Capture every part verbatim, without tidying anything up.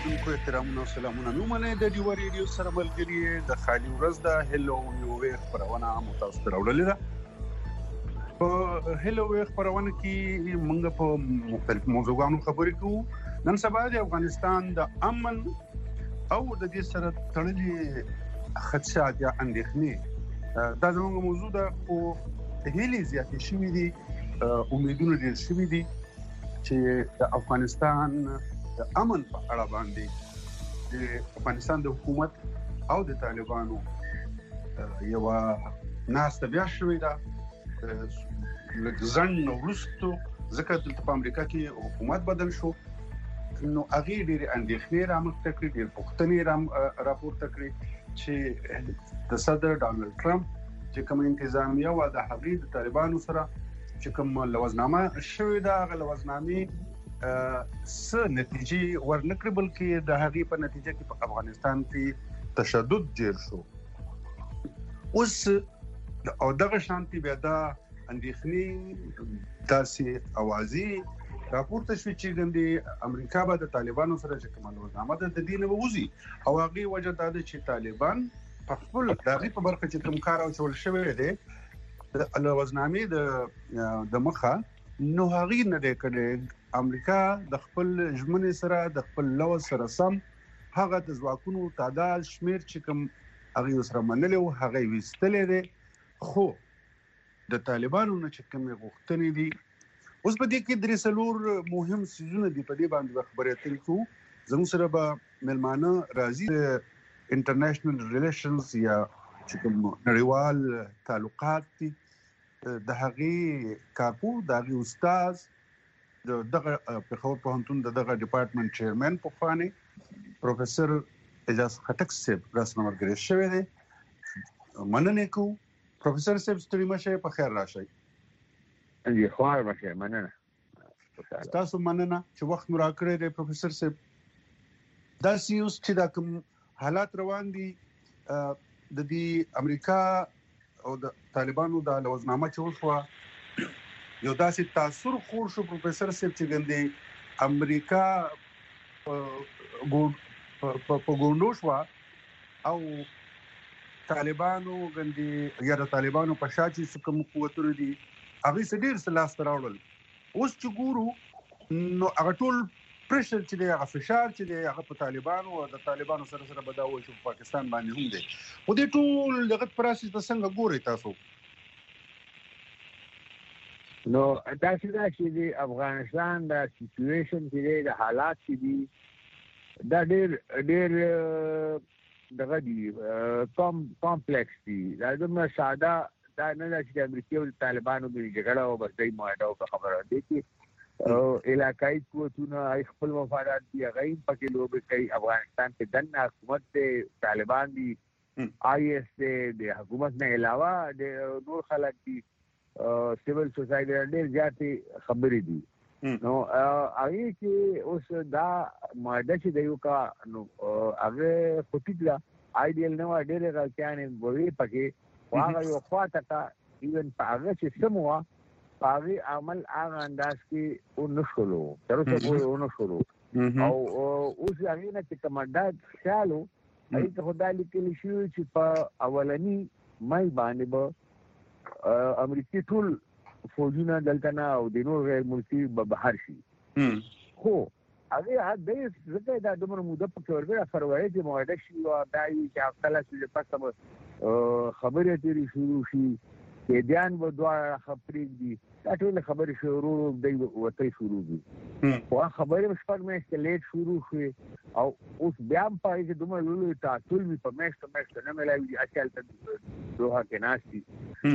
اوریدونکو احترامونه او سلامونه مو منه د ډیو ریډیو سره ملګری د خالي ورځ د هلو نیو خبرونه متاسو ته راوړل ده. په هلو خبرونه کې موږ په مختلف موضوعاتو خبرې کوو. نن سبا د افغانستان د امن او د دې سره تړلې خدشات یا اندېښنې دا زموږ موضوع ده، خو هلي زیاتې شوې دي، امیدونه ډېر شوي دي چې د افغانستان د امن په اړه باندې د افغانستان د حکومت او د طالبانو یو ناسته بیا شوې ده. لږ ورستو ځکه دلته په امریکا کې حکومت بدل شو، نو هغه ډېر اندېښنې رامنځته کړې، ډېر پوښتنې را راپورته کړې چې د صدر ډانلډ ټرمپ چې کوم انتظامیه او د هغې د طالبانو سره چې کوم لوزنامه شوې ده، هغه لوزنامې څه نتیجې ورنکړې، بلکې د هغې په نتیجه کې په افغانستان کې تشدد ډېر شو. اوس او دغه شانتي بیا دا اندېښنې داسې اوازې راپورته شوې چې ګندې امریکا به د طالبانو سره چې کومه لوزنامه ده د دې نه ووځي، او هغې وجه دا ده چې طالبان په خپل د هغې په برخه چې کوم کار اچول شوی دی د لوزنامې د د مخه، نو هغې نه دی کړی. امریکا د خپل ژمنې سره د خپل لوز سره سم هغه د ځواکونو تعداد شمیر چې کوم هغې سره منلی و هغه یې ویستلی دی، خو د طالبانو نه چې کومې غوښتنې دي اوس په دې کې درې څلور مهم څیزونه دي، په دې باندې به خبرې اترې کوو. زموږ سره به میلمانه راځي د انټرنیشنل ریلیشنز یا چې کوم نړیوال تعلقات دي د هغې کارپور، د هغې استاذ، د دغه پېښور پوهنتون د دغه ډپارټمنټ چیرمن پخوانی پروفیسر اعجاز خټک صاحب راسره ملګری شوی دی. مننه کوو پروفیسر صاحب، ستړي مه شئ، په خیر راشئ. جی خوار مشه، مننه تاسو مننه چې وخت مو راکړی دی پروفیسر صاحب. داسې اوس چې دا کوم حالات روان دي د دې امریکا او د طالبانو د لوزنامه چې وشوه، یو داسې تاثر خور شو پروفیسر صاحب چې ګندې امریکا په ګونډو شوه او طالبانو ګندې یا د طالبانو په شا چې کوم قوتونه دي هغې څه ډېر څه لاسته راوړل. اوس چې ګورو نو هغه ټول پریشر چې دی، هغه فشار چې دی، هغه په طالبانو او د طالبانو سره سره به دا وایي چې په پاکستان باندې هم دی. خو دې ټول دغه پراسس ته څنګه ګورئ تاسو؟ نو داسې دا چې د افغانستان د سیچویشن چې دی، د حالات چې دي، دا ډېر ډېر دغه دي، کامپلیکس دي. دا دومره ساده دا نه ده چې د امریکا او د طالبانو د جګړه او بس دی معاهده او خبره دی چې علاقایي قوتونه خپل مفادات دي، هغه هم پکې لوبې کوي. افغانستان کې دننه حکومت دی، طالبان دي، آئی ایس دی، د حکومت نه علاوه د نور خلک دي، سیول سوسایټي ډېر زیاتې خبرې دي. نو هغې کې اوس دا معاهده چې دی وکړه، نو هغه خو ټیک ده، آیډیل نه وه، ډېرې غلطیانې به وې پکې، خو هغه یو خواته که ایون په هغه چې سم وه، په هغې عمل هغه انداز کې ونه شولو، تر اوسه پورې ونه شولو. او اوس هغې نه چې کومه ډاډ خیال و، هغې ته خو دا لیکلي شوي چې په اولني مۍ باندې به امریکې ټول فوجونه دلته نه او د نور غیر ملکي به بهر شي. خو هغې دی ځکه دا دومره موده پکې ورکړې، فروری کې معاهده شي او دا وي چې کله چې پسه به خبرې اترې شروع شي، قیدیان به دواړه ښه پرېږدي، دا ټولې خبرې شروع دی وتې شروع دي. خو هغه خبرې شپږ میاشتې لیټ شروع شوې او اوس بیا هم په هغې کې دومره لوی تعطل وي، په میاشتو میاشتو نه میلاوي، هسې هلته دوحه کې ناست دي.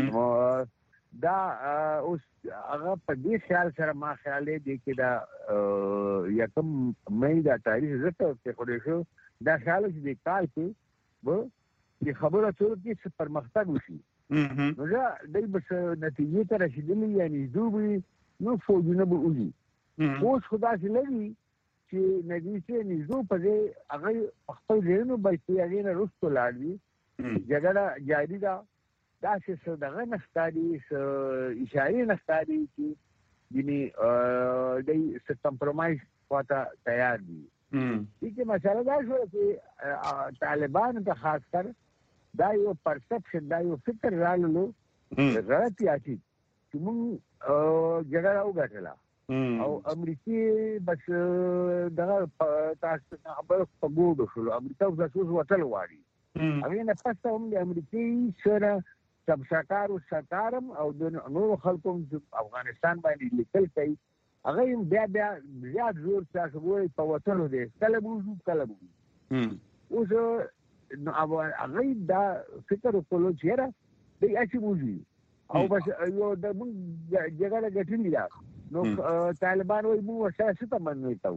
دا اوس هغه په دې خیال سره ما خیال دی کې دا یکم مۍ دا تاریخ ځکه پرېښودی شو، دا خیال چې د کال کې به د خبرو اترو کې څه پرمختګ وشي، نو دا دی به څه نتیجې ته رسېدلي یا نږدې وي، نو فوجونه به وځي. اوس خو داسې لري چې نږدې نږدې په ځای هغه په خپل ځایونو بلکې هغې نه وروسته ولاړ دي، جګړه جاري ده. داسې څه دغه نه ښکاري، څه اشارې نه ښکاري چې ځینې دی څه کمپرومایز خواته تیار دي. دې مسله دا شو چې طالبان ته خاص کر دا یو پرسپشن دا یو فکر رالو غلط یاتی چې موږ جګړه وګټله او امریکای بس دغه تاسو خبر په ګوډو شو امریکا اوس وټل واړي هغه نه پسته هم د امریکای سره سبساکار او ساتارم او د نور خلکو افغانستان باندې لیکل کوي هغه بیا بیا زیات زور تاسو وایي په وټلو دي کله بوزو کله بوزو اوس نو هغه دا فکر وکړو چې را دی اچي بوزي او بس یو د موږ جګړه ګټلې ده نو طالبان وایي موږ سره څه منوي تاو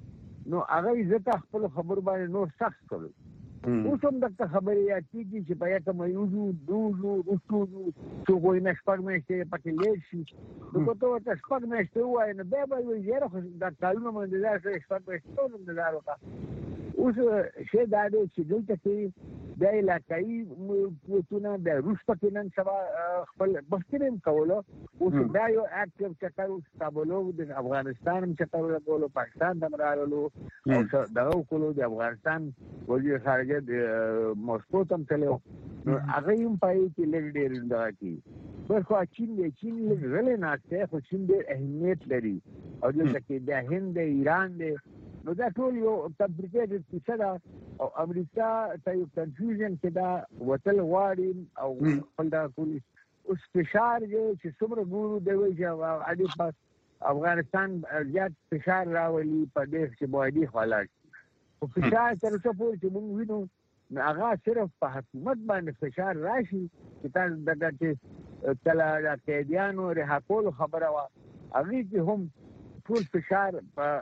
نو هغه عزت خپل خبر باندې نور سخت کړو اوس هم دغه خبرې یاتېږي چې په یکه مې وزو دوزو وستوزو څو وایي نه شپږ میاشتې پکې لېټ شي نو که ته ورته شپږ میاشتې ووایې نو بیا به وایي یاره خو دا کالونه مو انتظار کړی شپږ میاشتې ټول انتظار وکړه اوس شی دا دی چې دلته کې بیا علاقایي قوتونه بیا روس پکې نن سبا خپل مخکې هم کوله اوس بیا یو اکټیو چکر اوس کابل د افغانستان هم چکر ولګولو پاکستان ته هم راغلو او دغه وکړو د افغانستان وزیر خارجه د موسکو ته هم تللی نو هغه هم پایې کې لږ ډېر دغه کړي بس خو چین دی چین لږ غلی ناست دی خو چین ډېر اهمیت لري او دلته کې بیا هند دی ایران دی نو دا ټول یو کمپلیکیټډ کیسه ده او امریکا ته یو کنفیوژن کې دا وتل غواړي او خپل دا کولی اوس فشار دی چې څومره ګورو دی وایي چې اډې په افغانستان زیات فشار راولي په دې چې معاهدې خوا لاړ شي خو فشار تر اوسه پورې چې موږ وینو نو هغه صرف په حکومت باندې فشار راشي چې تاسو دغه چې کله د قیدیانو رها کولو خبره وه هغې کې هم ټول فشار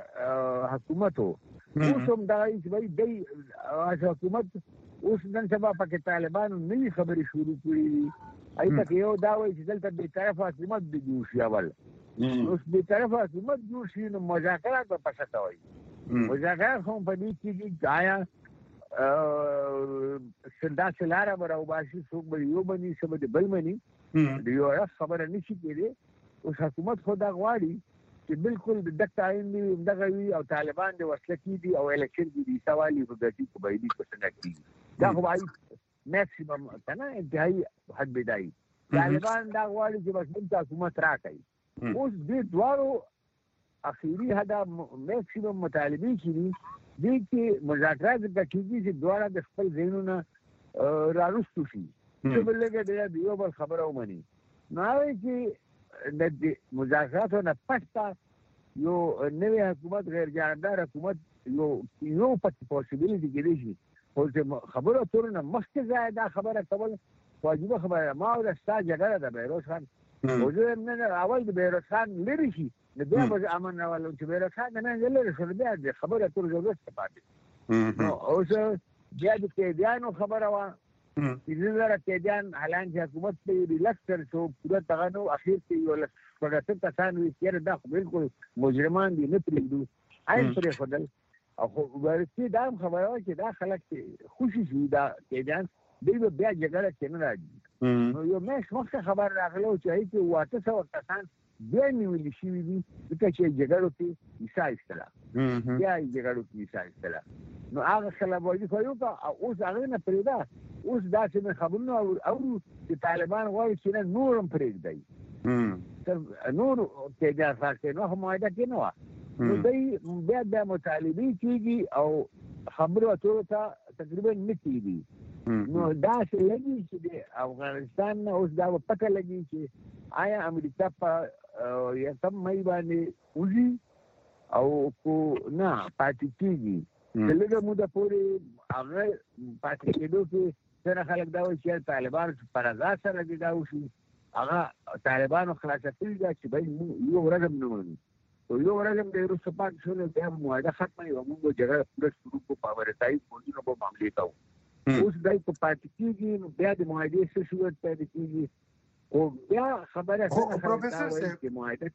په حکومت و اوس هم دغه چې وایي دی حکومت اوس نن سبا پکې طالبانو نوي خبرې شروع کړي دي هغې پکې یو دا وایي چې دلته بېطرفه حکومت دې جوړ شي اول اوس بېطرفه حکومت جوړ شي نو مذاکرات به په څه کوئ مذاکرات هم په دې کېږي چې آیا داسې لاره به راوباسي څوک به یو مني څه به د بل مني د یو اړخ خبره نه شي کېدی اوس حکومت خو دا غواړي چې بالکل د دغه آئین دی دغه وي او طالبان د وسله کېږي او الیکشن کې سوال یې په ګټي په بایدي په څنګه کېږي دا خو وایي میکسیمم که نه انتهایي حد بدایي طالبان دا غواړي چې بس موږ حکومت راکړي اوس دې دواړو اخري هدف میکسیمم مطالبې چې دي دې کې مذاکرات کېږي چې دواړه د خپل ذهنونه رارستو شي چې بل لږه ډېره د یو بل خبره ومني نو هغه چې د مذاکراتو نه پسته یو نوی حکومت غیر جانبدار حکومت یو یو پکې پوسیبلیټي کېدی شي خو چې خبرو اترو نه مخکې ځای دا خبره کول واجبه خبره ما او ستا جګړه ده بهروز خان خو زه نن اول د بهروز خان لرې شي نو بیا به امن راولم چې بهروز خان د نن لرې شو بیا د خبرو اترو ضرورت پاتې نو اوس بیا د قیدیانو خبره وه چې زره قیدیان حالان چې حکومت ته ریلکس کړ شو پوره دغه نو اخر کې یو لس شپږ اتیا کسان وي چې دا خو بالکل مجرمان دي نه پرېږدو عین پرېښودل او خو ورسې دا هم خبره وه چې دا خلک خوشي شي دا قیدیان دوی به بیا جګړه کې نه راځي نو یو میاشت مخکې خبر راغلی و چې هغې کې اوه اته سوه کسان بیا نیولي شوي دي ځکه چې جګړو کې حصه ایستله بیا یې جګړو کې حصه ایستله نو هغه خلافوازي خو یې وکړه او اوس هغې نه پرېږده اوس داسې مې خبرونه اورو چې طالبان غواړي چې نه نور هم پرېږدئ نور قیدیان خلاص کړي نو خو معاهده کې نه وه نو دوی بیا بیا مطالبې کېږي او خبرو اترو ته تقریبا نه کېږي نو داسې لګي چې د افغانستان نه اوس دا به پته لګي چې آیا امریکا په یکم مۍ باندې وځي او کو نه پاتې کېږي چې لږه موده پورې هغه پاتې کېدو کې څنګه خلک دا وایي چې طالبان په رضا سره دې دا وشي هغه طالبانو خلاصه کړي ده چې باید موږ یو ورځ هم نه وړو او یو ورځ هم د وروسته پاتې شو نو بیا معاهده ختمه وي او موږ به جګړه پوره شروع کړو په امریکایي پوځونو به معاملې کوو اوس دی په پاتې کېږي نو بیا د معاهدې څه صورت پیدا کېږي او بیا خبره څنګه پروفیسر صاحب چې معاهده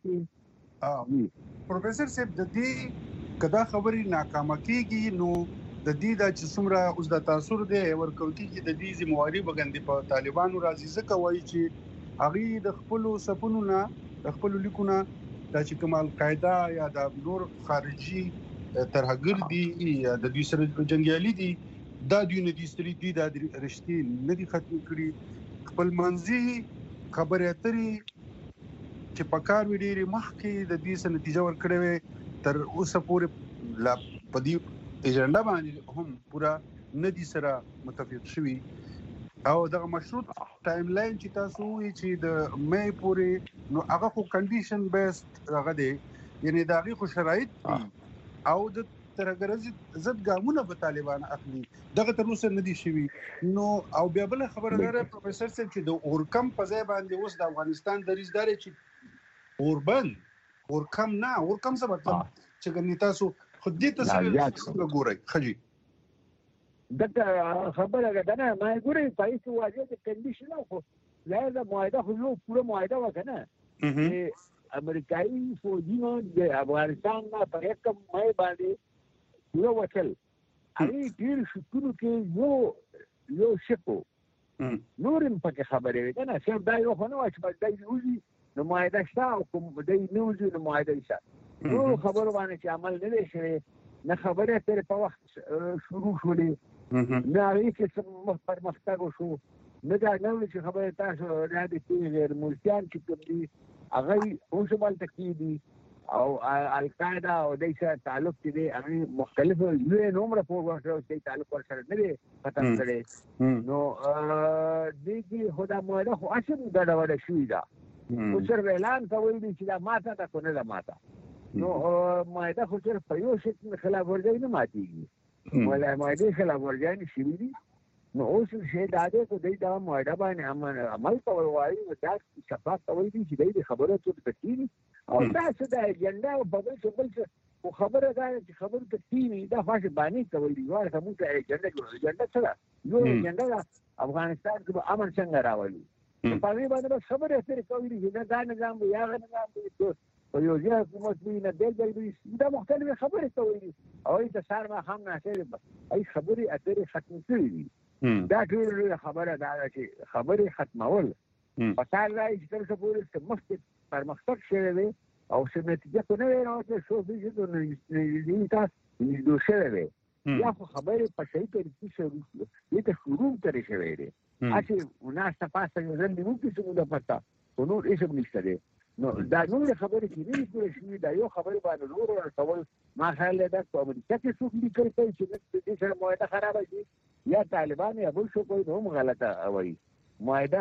کې پروفیسر صاحب د دې کدا خبرې ناکامه کېږي نو د دې د چې څومره اوس د تاثیر دی ورکول کېږي د دې ذمہواری بګندې په طالبانو راځي ځکه وایي چې هغه د خپل سپونو نه د خپل لیکونه د چې کوم القاعده یا د نور خارجي ترهګر دي یا د دوی سره جنگیالي دي دا دوی نه دي ستړي دي دا رښتې نه دي ختم کړي خپل منځي خبرې اترې چې په کار وی ډېرې مخکې د دې څه نتیجه ورکړې وي تر اوسه پورې لا په دې ایجنډا باندې هم پورا نه دي سره متفق شوي او دغه مشروط ټایم لاین چې تاسو وی چې د مې پورې نو هغه خو کنډیشن بیسډ هغه دی یعنی دا غي خو شرایط دي او د ترګرز زد ګامونه په طالبان اخلي دغه تر اوسه نه دي شوي نو او بیا بل خبره ده پروفیسور صاحب چې د اورکم په ځای باندې اوس د افغانستان دریزدار چې اوربن اورکم نه اورکم څه مطلب چې ګنې تاسو خو دې تاسو ګورئ خجي دغه خبره ده نه ما ګورئ پایسه واجب د کنډیشن خو لازم معاهده خو یو پوره معاهده وکنه امریکایي فوجیانو د افغانستان نه په یکم مې باندې یو وکل هغه ډیر شکونو کې یو یو شکو نورم پکې خبرې وي نه چې دا یو خو نه واش په دای وځي نو معاهده شته او کوم دای نه وځي نو معاهده شته نو خبرو باندې چې عمل نه شي نه خبره تر په وخت شروع شولې نه هغه چې پرمختګ وشو نه دا نو چې خبره تاسو را دي چې غیر ملکیان چې کوم دي هغه اوس بل تکیدي او القاعده او د سره تعلق دي هغه مختلف یو نومره پروګرام سره تعلق سره نه دي ختم کړي نو د دې خدا موږ خو اصل دا ډول شوې ده او سر اعلان کوي چې دا ماته تا کو نه ده ماته نو موږ خو سر په یو شکل خلاف ورځي نه ماتيږي ولا موږ خلاف ورځي شي دي نو اوس شي دا دې کو دای دا موعده باندې عمل کول وایي دا شفاف کوي چې دې خبره ته تکینی او دا څه د اجنډا او په بل څه خو خبره دا چې خبره تکینی دا فاش باندې کوي وایي کوم څه اجنډا جوړ اجنډا څه یو اجنډا افغانستان کې امن څنګه راولي په دې باندې خبره ترې کوي چې دا نظام یا نظام دی او یو ځای حکومت وی نه دل دل دا مختلفه خبره کوي او دا سار ما هم نه شي ای خبره اترې ختم کړي دا ټول خبره دا چې خبرې ختمول په تاسو راځي چې تر څو پورې مخکې پرمختګ شوی وي او څه نتیجه کو نه راوځي شو چې نو نه تاسو نو شوی وي یا خو خبرې په شي کې شروع دي ته شروع ترې شوی دی اته وناسه پاسه یو ځل نو کې څه ده پتا نو هیڅ نشته دی نو دا نو خبرې کې نه کولای شي دا یو خبرې باندې نور ورسول ما خیال ده په امریکا کې څوک لیکل کوي چې دې سره موعده خراب شي یا طالبان یا بل څه کوي نو غلطه وایي موعده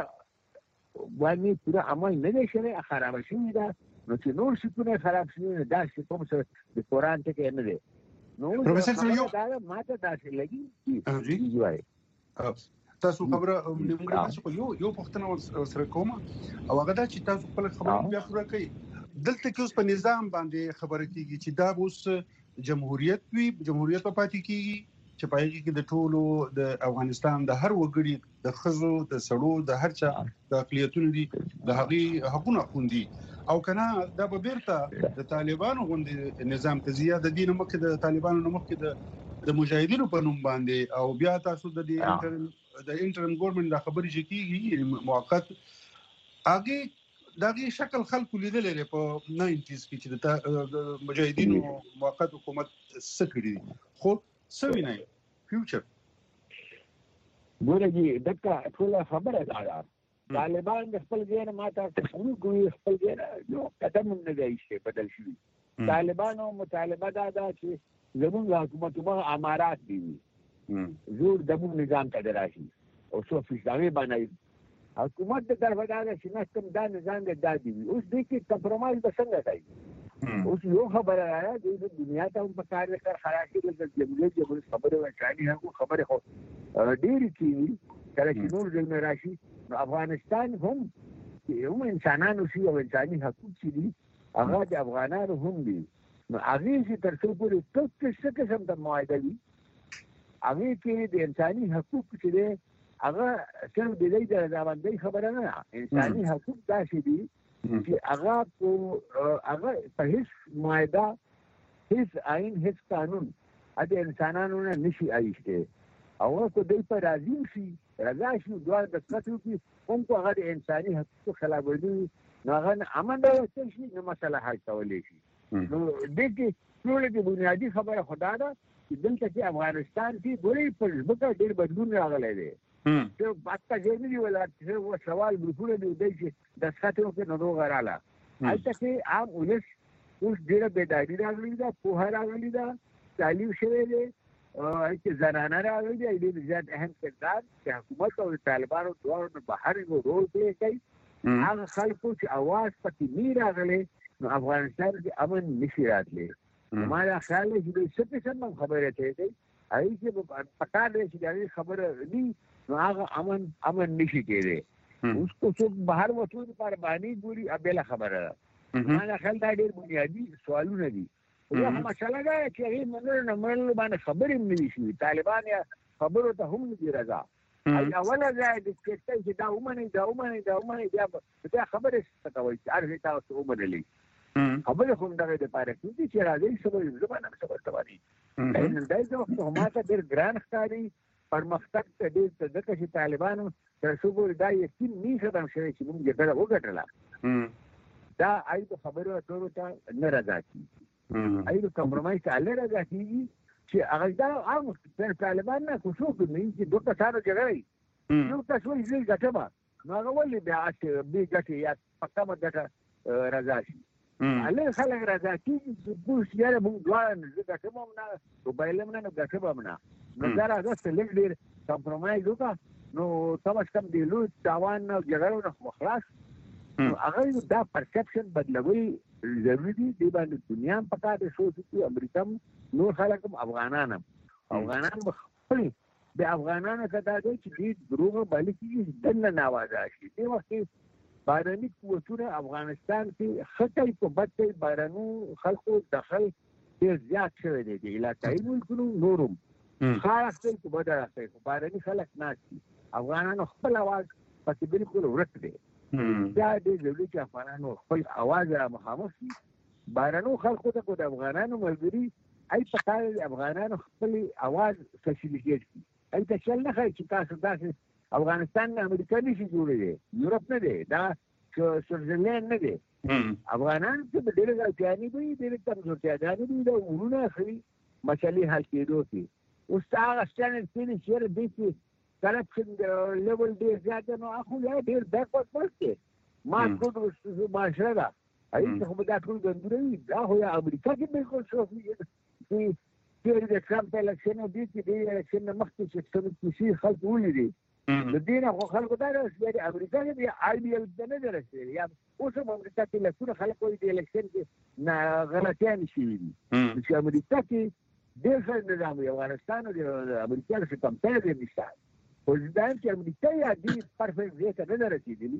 باندې پورا عمل نه شي خراب شي دا نو چې نور شي په خراب شي دا چې کوم څه د قران ته کې نه دی نو پروفیسور یو دا ماته تاسو لګي جی وای تاسو خبره موږ تاسو یو یو پښتنه سره کوم او هغه دا چې تاسو خپل خبره بیا خبره کوي دلته کې اوس په نظام باندې خبره کیږي چې دا اوس جمهوریت وي جمهوریت په پاتې کیږي چې پای کې د ټولو د افغانستان د هر وګړي د خزو د سړو د هر چا د اقلیتونو دي د هغه حقوقونه خوندي او کنه دا به بیرته د طالبانو غوندي نظام ته زیاده دین مکه د طالبانو مکه د د مجاهدینو په نوم باندې او بیا تاسو د دې د انټرم ګورنمنت د خبرې شکیږي موقت هغه دغه شکل خلکو لیدل لري په ناینټیز کې چې د مجاهدینو موقت حکومت سکړي خو سوي نه فیوچر ګورګي دغه ټول خبره ده طالبان د خپل ځای ماته څنګه کوي خپل ځای یو قدم نه دی شي بدل شي طالبانو مطالبه دا ده چې زمون حکومت په امارات دی زور دمو نظام ته راشي او څو فیصدي باندې حکومت د طرفه دا چې نستم دا نظام د دادی اوس د کې کمپرمایز به څنګه کوي اوس یو خبره راځي د دنیا ته په کار وکړ خلاصي د جمهوریت جمهوریت خبره وکړي هغه خبره خو ډېری کیږي کله چې نور د راشي افغانستان هم هم انسانانو شي او انساني حقوق دي هغه د افغانانو هم دي نو هغه چې تر څو پورې ټول څه قسم د معاهده دي هغه کې د انساني حقوق چې دي هغه څنګه د دې د ځوانۍ خبره نه انساني حقوق داسې دي چې هغه په هغه په هیڅ معاهده هیڅ آئین هیڅ قانون د انسانانو نه نشي ایسته او کو دې په راځي شي راځي شي دوه د څه کې کوم کو هغه د انساني حقوق خلاف ورزي نه هغه امن د شي نو مسله حل کولای شي نو د کې ټول د بنیادی خبره خدا ده چې دلته چې افغانستان کې ګوري په ځمکه ډېر بدلون راغلی دی چې پاکه ځای دی ولا چې سوال ګروپونه دی چې د ساتلو کې نوغه رااله هلته چې عام ولس اوس ډېره بیداري راغلې ده پوهه راغلې ده تعلیم شوی دی چې زنانه راغلي دي ډېر زیات اهم کردار چې حکومت او طالبانو دواړو نه بهر یو رول پلی کوي هغه خلکو چې اواز پکې نه راغلی نو افغانستان کې امن نشي راتلی زما خیال دی چې د څه قسم خبره کوي هغه چې پکار دی چې دا خبره ني نو هغه امن امن نشي کېدی اوس کو څوک بهر وته لپاره باندې ګوري ابله خبره ده ما خیال دا ډېر بنیادی سوالونه دي یو مسله ده چې هغه منل نه منل باندې خبرې نه شي طالبان یا خبرو ته هم نه دي رضا اوله ځای د چې دا ومني دا ومني دا ومني بیا دا خبره څه کوي چې هر څه تاسو ومنلې خبره خو دغه د پاره کې چې راځي څه زبانه څه ورته وایي دا د وخت ما ته ډېر ګران ښکاري پرمختګ ته ډېر څه ځکه چې طالبانو تر څو پورې دا یقین نه ختم شوی چې موږ جګړه وګټله دا اې خبره ټولو ته نه راځي اې کمپرمایز ته لږ راځي چې هغه دا عام پر طالبان نه کوشش کوي چې دوه کسانو جګړه یو تاسو یې ځای ګټه نو هغه ولې بیا چې به ګټه یا پکا مدته راځي هغه خلک راځي چې پوس یې موږ دوه نه ګټه مو نه او بایلم نه ګټه به نه نو دا راځي لږ ډیر کمپرمایز وکړه نو تاسو کوم دی لوی تاوان جګړه نه خلاص هغه دا پرسپشن بدلوي ضروري دي د باندې دنیا په کار د سوچ کې امریکا نور خلک افغانان افغانان خپل د افغانانو کدا دي چې دروغ باندې کې دنه ناوازه شي د وخت بارني قوتونه افغانستان کې خطر په بده بارنو خلکو دخل ډیر زیات شوی دی د علاقایي ملکونو نورم خاص په بده راځي بارني خلک ناشي افغانانو خپل आवाज پکې بالکل ورک دي دا د ضروري چې افغانانو خپل आवाज را مخامخ شي بارنو خلکو ته د افغانانو ملګری ای په کار افغانانو خپل आवाज فسیلیټیټ کړي ای ته چل نه کوي چې تاسو تاسو افغانستان نه امریکا نشي جوړېږي یورپ نه دی دا سویټزرلند نه دی افغانان چې ډېر ځانګړي وي ډېر کمزورتیا دي دا ورونه خري مسلې حل کېدو کې اوس هغه ستنه چې چیرې دي چې کرپشن لیول ډېر زیات نو اخو لا ډېر بیکورډ پرسته ما ټول معاشره ده اې څه به دا ټول ګندوري دا هو امریکا کې بالکل شو چې چې د ټرمپ الیکشن دی چې د الیکشن مخکې چې څه شي خلک ولیدي د دې نه خلکو دا چې امریکا کې د آیډیل نه درسي یا اوس هم امریکا کې له خلک کوي د الیکشن کې نه غلطیان شي چې امریکا کې ډېر څه نظام یو افغانستان او امریکا سره کمپیر دي نشته وجدان چې امریکا یا دی پرفیکټ دی ته نه رسیدلی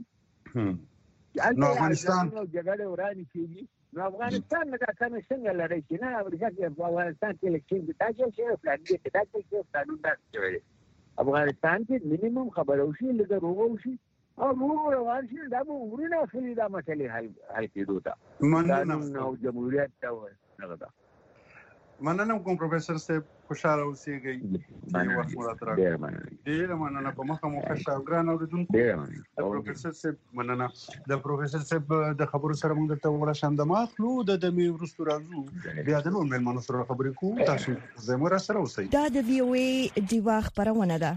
نو افغانستان جګړه ورانی کیږي نو افغانستان نه کله څنګه لري چې نه امریکا کې افغانستان کې الیکشن د تاجر شي فلان دي چې تاجر شي قانون دا افغانستان کې مینیمم خبرو شي لږه روغو شي او روغ روان شي دا به ورونه خلی دا مسلې حل حل کېدو ته قانون او جمهوریت دا نه مننه کوم پروفیسور صاحب خوشاله اوسئ یو وخت مراد راغلی ډیر مننه په مخه مو خوشاله ګران اوریدونکو پروفیسور صاحب مننه د پروفیسور صاحب د خبرو سره موږ ته ولا شاند ما خلو د دمي ورستو راځو بیا د نور مېلمانو سره خبرې کوو تاسو زموږ سره اوسئ دا د وی او ای دیوا خبرونه ده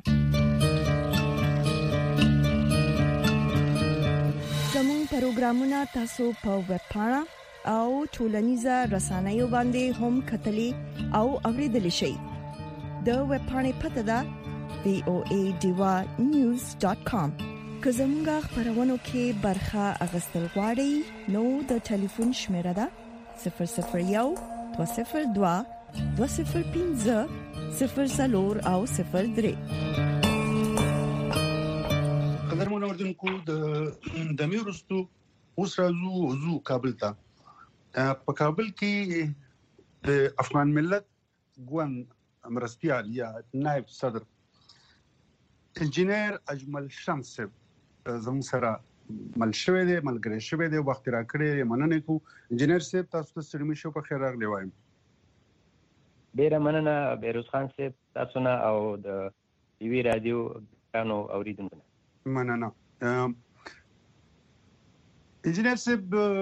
زموږ پروګرامونه تاسو په ویب پاڼه او ټولنیزه رسنیو باندې هم کتلی او اوریدلی شئ د ویب پاڼې پته ده وی او ای دیوا نیوز ډاٹ کام که زموږ خبرونو کې برخه اغستل غواړئ نو د ټلیفون شمیره ده صفر صفر یو دوه صفر دوه دوه صفر پنځه صفر څلور او صفر درې قدرمن اوریدونکو د دمي ورستو اوس راځو زو کابل ته په کابل کې د افغان ملت ګوند مرستيال یا نائب صدر انجینیر اجمل شمس زموږ سره مل شوی دی ملګری شوی دی وخت را کړی مننه کو انجینیر صاحب تاسو ته سلمی شو په خیر راغلی وایم ډیره مننه بیروز خان صاحب تاسو نه او د ټي وي رادیو کانو اوریدونکو مننه انجینیر صاحب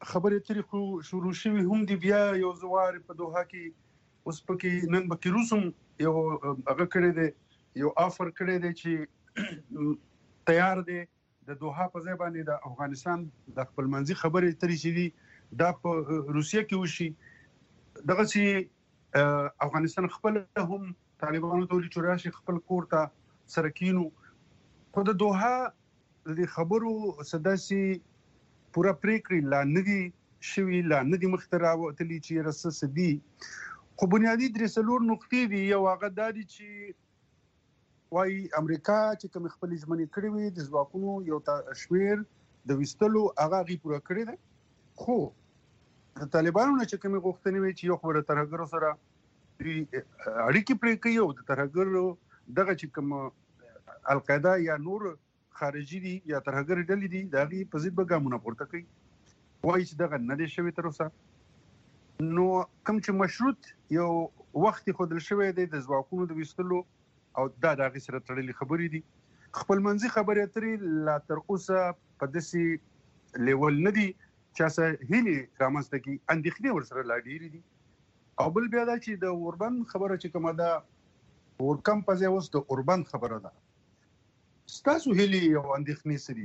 خبرې ترې خو شروع شوي هم دي. بیا یو زوار په دوحه کې اوس پکې نن پکې روسم یو هغه کړی دی، یو آفر کړی دی چې تیار دی د دوحه په ځای باندې د افغانستان د خپل منځي خبرې ترې چې دي دا په روسیه کې وشي. دغه چې افغانستان خپل هم طالبانو ته ویلي چې راشي خپل کور ته سره کینو. خو د دوحه د خبرو سداسي پورا پریکړې لا نه دي شوي، لا نه دي مخته راوتلي چې رسس دي. خو بنیادي درې څلور نقطې دي. یو هغه دا دي چې وایي امریکا چې کوم خپل ژمنې کړې وي د ځواکونو یو تشویر د وستلو هغه غي پوره کړی ده. خو د طالبانو نه چې کوم غوښتنې وي چې یو خبره ترهګر سره اړیکې پرې کوي او د ترهګر دغه چې کوم القاعده یا نور خارجي دي یا ترهګر ډلې دي دا غي په ضد به ګامونه پورته کوي. وایي چې دغه نه دي شوی تر اوسه. نو کوم چې مشروط یو وخت خودل شوی دی د ځواکونو د وستلو او دا د غي سره تړلې خبرې دي. خپل منځي خبرې اترې لا تر اوسه په دسي لیول نه دي چې څه هلي رامنځته کی اندېښنې ورسره لا ډېری دي. او بل بیا دا چې د اوربند خبره چې کومه ده ورکم په ځای اوس د اوربند خبره ده. ستاسو هلي او اندېښنې څه دي؟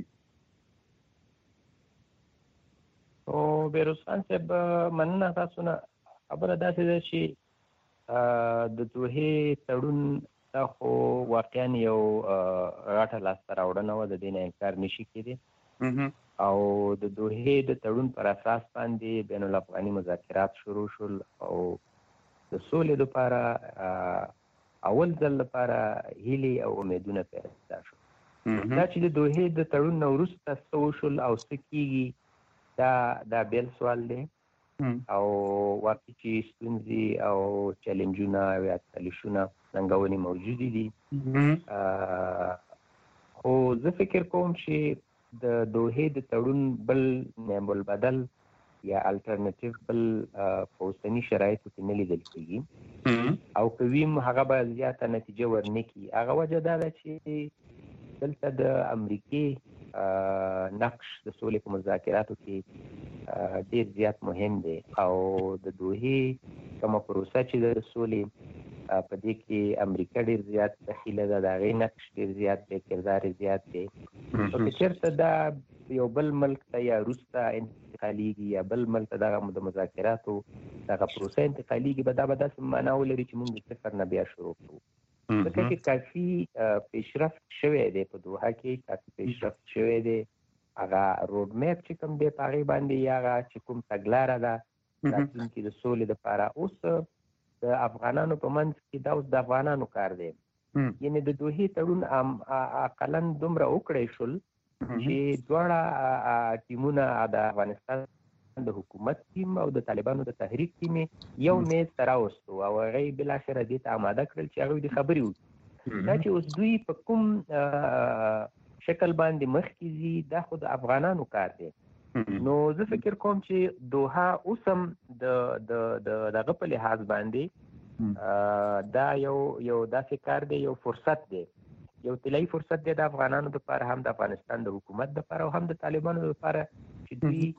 او بیروز خان صاحب مننه تاسو نه. خبره داسې ده چې د دوحې تړون دا خو واقعا یو غټه لاسته راوړنه وه، د دې نه انکار نشي کېدی. او د دوحې د تړون پر اساس باندې بین الافغاني مذاکرات شروع شول او د سولې لپاره اول ځل لپاره هیلې او امیدونه پیدا شول. دا چې د دوحې د تړون نه وروسته څه وشول او څه کېږي دا دا بېل سوال دی. او واقعي چې ستونزې او چیلنجونه او یا تکلیفونه ننګونې موجودې دي. خو زه فکر کوم چې د دوحې د تړون بل نعم البدل یا الټرنیټیو بل په اوسني شرایطو کې نه لیدل کېږي او که وي هم هغه به زیاته نتیجه ورنه کړي. هغه وجه دا ده چې دلته د امریکې نقش د سولې په مذاکراتو کې ډېر زیات مهم دی او د دوحې کومه پروسه چې د سولې په دې کې امریکا ډېر زیات دخیله ده، د هغې نقش ډېر زیات دی، کردار زیات دی. او که چېرته دا یو بل ملک ته یا روس ته انتقالېږي یا بل ملک ته دغه د مذاکراتو دغه پروسه انتقالېږي به دا به داسې معنا ولري چې موږ د صفر نه بیا شروع کړو. ځکه چې کافي پیشرفت شوی دی په دوحه کې، کافي پیشرفت شوی دی. هغه روډ میپ چې کوم دی په هغې باندې یا هغه چې کوم تګلاره ده راتلونکي د سولې دپاره اوس د افغانانو په منځ کې دا اوس د افغانانو کار دی. یعنې د دوحې تړون اقلا دومره وکړی شول چې دواړه ټیمونه د افغانستان د حکومت ټیم او د طالبانو د تحریک ټیم یو میز ته راوستو او هغوی بلاخره دې ته آماده کړل چې هغوی د خبرې وکړي. دا چې اوس دوی په کوم شکل باندې مخکې ځي دا خو د افغانانو کار دی. نو زه فکر کوم چې دوحه اوس هم د دغه په لحاظ باندې دا یو یو داسې کار دی، یو فرصت دی، یو طلایي فرصت دی د افغانانو لپاره، هم د افغانستان د حکومت لپاره او هم د طالبانو لپاره چې دوی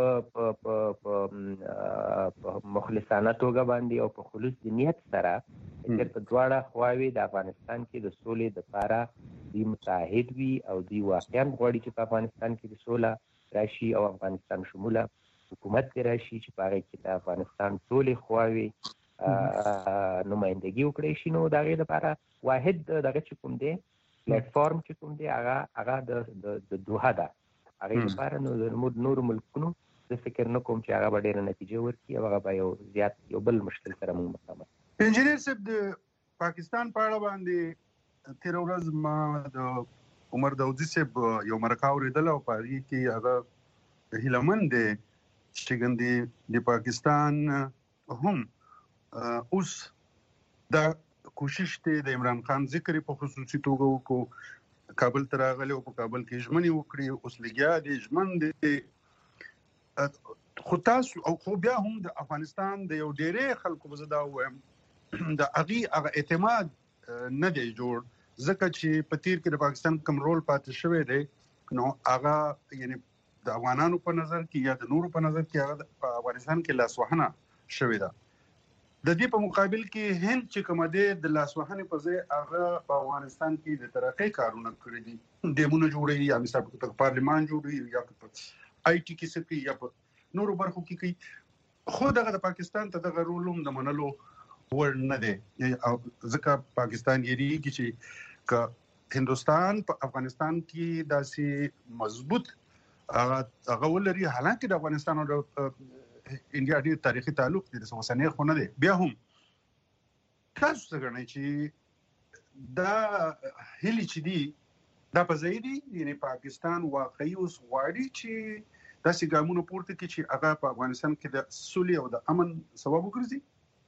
په مخلصانه توګه باندې او په خلوص د نیت سره چېرته دواړه خواوې د افغانستان کې د سولې دپاره دوی متحد وي او دوی واقعا غواړي چې په افغانستان کې د سوله راشي او افغانستان شموله حکومت دې راشي چې په هغې کې د افغانستان ټولې خواوې نمایندګي وکړی شي. نو د هغې دپاره واحد دغه چې کوم دی پلیټفارم چې کوم دی هغه هغه د دوحه ده. هغې لپاره نو د نورو ملکونو زه فکر نه کوم چې هغه به ډېره نتیجه ورکړي او هغه به یو زیات یو بل مشکل سره موږ مخامخ. انجینر صاحب د پاکستان په اړه باندې تېره ورځ ما د عمر داودي صاحب یو مرکه اورېدله او په هغې کې هغه هیله مند دی چې ګندې د پاکستان هم اوس دا کوشش دی د عمران خان ذکر په خصوصي توګه وکړو، کابل ته راغلی او په کابل کې ژمنې وکړي، اوس لګیا دی ژمن دی. خو تاسو او خو بیا هم د افغانستان د یو ډېرې خلکو به زه دا ووایم د هغې هغه اعتماد نه دی جوړ، ځکه چې په تیر کې د پاکستان کوم رول پاتې شوی دی نو هغه یعنې د افغانانو په نظر کې یا د نورو په نظر کې هغه په افغانستان کې لاسوهنه شوې ده. د دې په مقابل کې هند چې کوم دی د لاسوهنې په ځای هغه په افغانستان کې د ترقۍ کارونه کړی دي، ډیمونه جوړوي یا مثلا په پارلیمان جوړوي یا په آی ټي کې څه کوي یا په نورو برخو کې کوي. خو دغه د پاکستان ته دغه رول هم د منلو وړ نه دی، ځکه پاکستان یېږي چې که هندوستان په افغانستان کې داسې مضبوط هغه ولري، حالانکه د افغانستان او د انډیا ډېر تاریخي تعلق دی، د اوسنۍ خو نه دی. بیا هم تاسو څه ګڼئ چې دا هیلې چې دي دا په ځای دي؟ یعنې پاکستان واقعي اوس غواړي چې داسې ګامونه پورته کړي چې هغه په افغانستان کې د سولې او د امن سبب وګرځي؟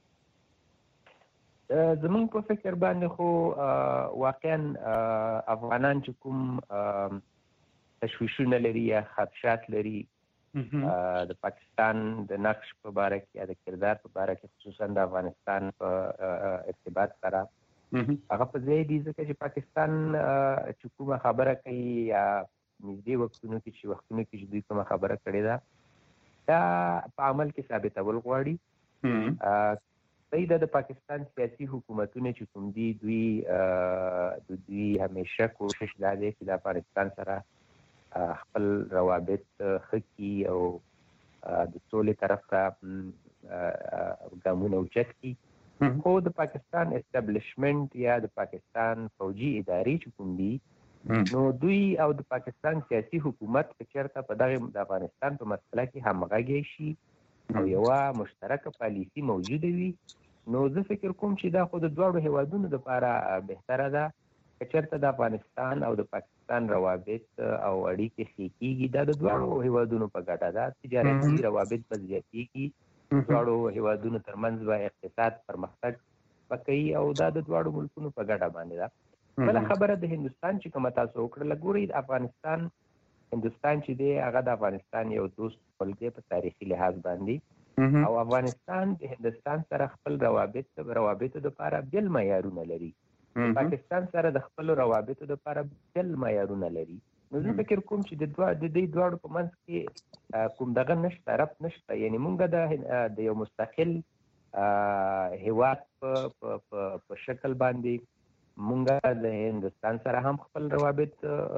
زمونږ په فکر باندې خو واقعا افغانان چې کوم تشویشونه لري یا خدشات لري د پاکستان د نقش په باره کې یا د کردار په باره کې، خصوصا د افغانستان په ارتباط سره، هغه په ځای دي ځکه چې پاکستان چې کومه خبره کوي یا نږدې وختونو کې چې وختونو کې چې دوی کومه خبره کړې ده دا په عمل کې ثابتول غواړي. صحیح ده، د پاکستان سیاسي حکومتونه چې کوم دي دوی دوی همیشه کوشش دا دی چې د افغانستان سره خپل روابط ښه کړي او د سولې طرف ته ګامونه اوچت کړي. خو د پاکستان اسټابلیشمنټ یا د پاکستان فوجي ادارې چې کوم دي نو دوی او د پاکستان سیاسي حکومت که چېرته په دغه د افغانستان په مسله کې همغږی شي او یوه مشترکه پالیسي موجوده وي، نو زه فکر کوم چې دا خو د دواړو هیوادونو لپاره بهتره ده. که چېرته د افغانستان او د پاکستان روابط او اړیکې ښې کېږي، دا د دواړو هیوادونو په ګټه ده. تجارتي روابط به زیاتېږي، دواړو هیوادونو ترمنځ به اقتصاد پرمختګ به کوي او دا د دواړو ملکونو په ګټه باندې ده. بله خبره د هندوستان چې کومه تاسو وکړله، ګورئ د افغانستان هندوستان چې دی هغه د افغانستان یو دوست ملک دی په تاریخي لحاظ باندې، او افغانستان د هندوستان سره خپل روابط روابطو دپاره بېل معیارونه لري، پاکستان سره د خپلو روابطو دپاره بېل معیارونه لري. نو زه فکر کوم چې د دې دواړو په منځ کې کوم دغه نشته، ربط نشته. یعنې مونږ د یو مستقل هیواد په شکل باندې مونږ د هندوستان سره هم خپل روابط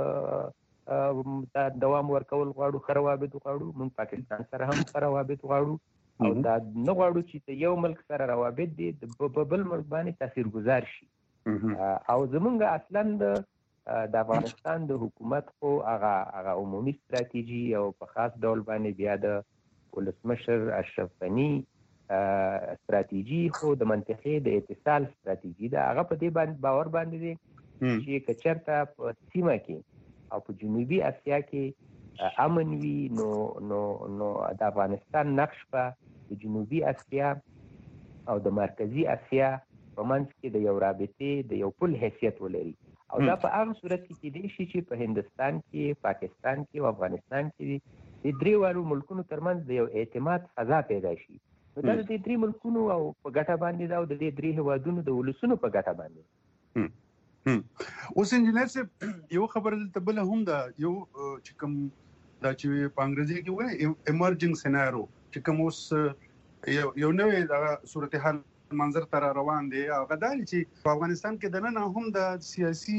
دوام ورکول غواړو، ښه روابط غواړو. مونږ پاکستان سره هم ښه روابط غواړو او دا نه غواړو چې د یو ملک سره روابط دي په بل ملک باندې تاثیرګذار شي. او زمونږ اصلا د افغانستان د حکومت خو هغه هغه عمومي ستراتیژي او په خاص ډول باندې بیا د ولسمشر اشرف غني ستراتیژي خو د منطقې د اتصال ستراتیژي ده. هغه په دې باندې باور باندې دی چې که چېرته په سیمه کې او په جنوبي اسیا کې امن وي نو نو نو د افغانستان نقش په د جنوبي اسیا او د مرکزي اسیا په منځ کې د یو رابطې د یو پل حیثیت ولري. او دا په هغه صورت کې کېدای شي چې په هندوستان کې، پاکستان کې او افغانستان کې د درې واړو ملکونو ترمنځ د یو اعتماد فضا پیدا شي. نو دا د دې درې ملکونو او په ګټه باندې ده او د دې درې هیوادونو د ولسونو په ګټه باندې. اوس انجینر صاحب یو خبره دلته بله هم ده، یو چې کوم دا چې په انګریزي کې وایي ایمرجنګ سیناریو، چې کوم اوس یو نوې دغه صورتحال منظر تر روان دی، هغه دا چې په افغانستان کې دننه هم د سیاسي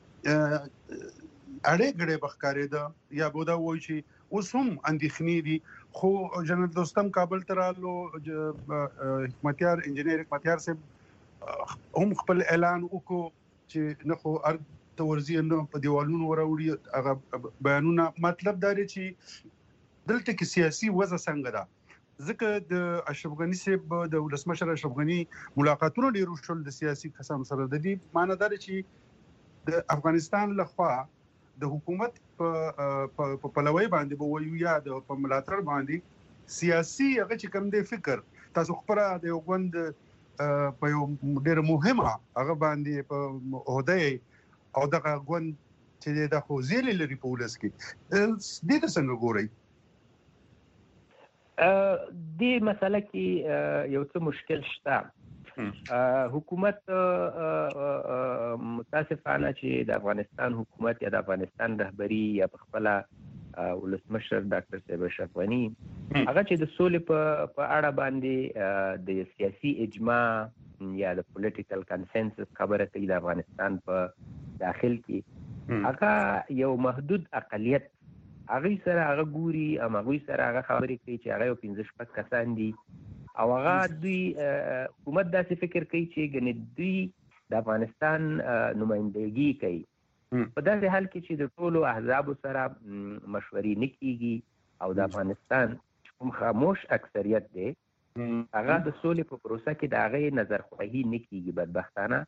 اړې ګړې بخکارېده یا بودا وایي چې اوس هم اندېښنې دي. خو جنرال دوستم کابل ته رالو، حکمتیار انجینر حکمتیار صاحب هم خپل اعلان وکړو چې نه خو ارګ ته ورځي نه په دیوالونو وراوړي. هغه بیانونه مطلب دا دی چې دلته کې سیاسي وضع څنګه ده، ځکه د اشرف غني صاحب د ولسمشر اشرف غني ملاقاتونه ډېر وشول د سیاسي کسانو سره. د دې معنی دا دی چې د افغانستان لخوا د حکومت په پلوي باندې به وایو یا د په ملاتړ باندې سیاسي هغه چې کوم دی فکر تاسو خبره د یو غوند په یو ډېر مهمه هغه باندې په عہده او دغه غوند چې د خوځېل لري په ولس کې دې ته څنګه ګورئ؟ دې مسله کې یو څه مشکل شته. حکومت متاسفانه چې د افغانستان حکومت یا د افغانستان رهبری یا په خپله ولسمشر ډاکټر صاحب اشرف غني هغه چې د سولې په په اړه باندې د سیاسي اجماع یا د پولیټیکل کنسنسس خبره کوي د افغانستان په داخل کې هغه یو محدود اقلیت هغه سره هغه ګوري او هغه سره هغه خبرې کوي چې هغه یو پنځه شپږ کسان دي او هغه دوی حکومت داسې فکر کوي چې ګنې دوی د افغانستان نمائندګي کوي په داسې حال کې چې د ټولو احزابو سره مشورې نه کیږي او د افغانستان کوم خاموش اکثریت دی هغه د سولې په پروسه کې د هغې نظرخواهي نه کیږي بدبختانه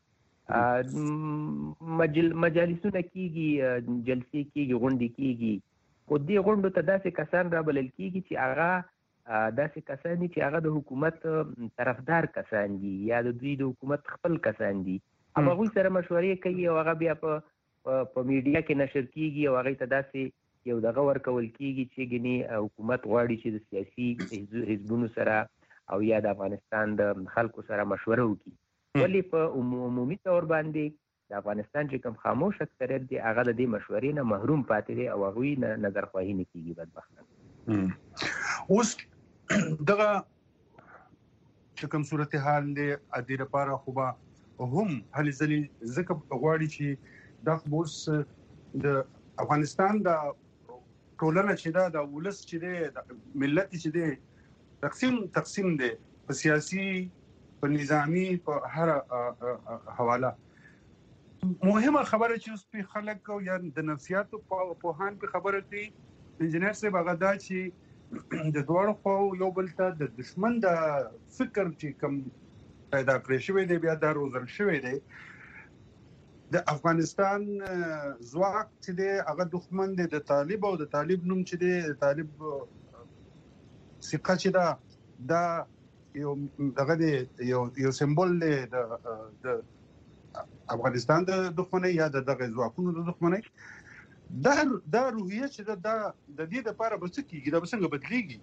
مجل مجالسونه کیږي جلسې کیږي غونډې کیږي خو دې غونډو ته داسې کسان رابلل کیږي چې هغه داسې کسان دي چې هغه د حکومت طرفدار کسان دي یا د دوی د حکومت خپل کسان دي او هغوی سره مشورې کوي او هغه بیا په په میډیا کې نشر کیږي او هغې ته داسې یو دغه ورکول کیږي چې ګنې حکومت غواړي چې د سیاسي حزبونو سره او یا د افغانستان د خلکو سره مشوره وکړي ولې په عمومي طور باندې د افغانستان چې کوم خاموش اکثریت دی هغه د دې مشورې نه محروم پاتې دی او هغوی نظرخواهي نه کیږي بدبختانه. اوس دغه چې کوم صورتحال دی د دې لپاره خو به هم هلې ځلې ځکه غواړي چې دا اوس د افغانستان د ټولنه چې دا د ولس چې دی د ملت چې دی تقسیم تقسیم دی په سیاسي په نظامی په هر حواله مهمه خبره چې اوس په خلک یا د نفسیاتو په هان په خبره کوي انجنیر صاحب هغه دا چې د دوړو خو یو بل ته د دشمن د فکر چې کوم پیدا کړی شوی دی بیا دا روزل شوی دی د افغانستان ځواک چې دی هغه دښمن دی د طالب او د طالب نوم چې دی د طالب ثقه چې دا دا یو دغه دی یو یو سمبول دی د د افغانستان د دښمنۍ یا د دغه ځواکونو د دښمنۍ دا دا روحیه چې دا د دې لپاره به څه کیږي دا به څنګه بدلیږي.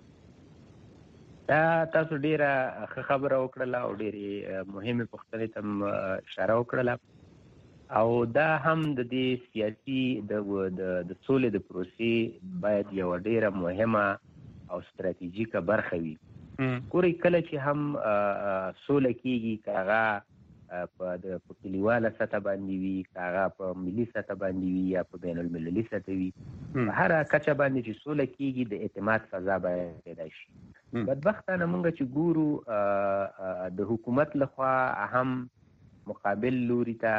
دا تاسو ډیره ښه خبره وکړله او ډیرې مهمې پوښتنې ته م اشاره وکړله او دا هم د دې سیاسي د د سولې د پروسې باید یوه ډیره مهمه او ستراتیژیکه برخه وي. ګورئ کله چې هم سوله کیږي که هغه په د په کلیواله سطح باندې وي که هغه په ملي سطح باندې وي یا په بین المللي سطح وي په هره کچه باندې چې سوله کیږي د اعتماد فضا باید پیدا شي. بدبختانه موږ چې ګورو د حکومت لخوا هم مقابل لوري ته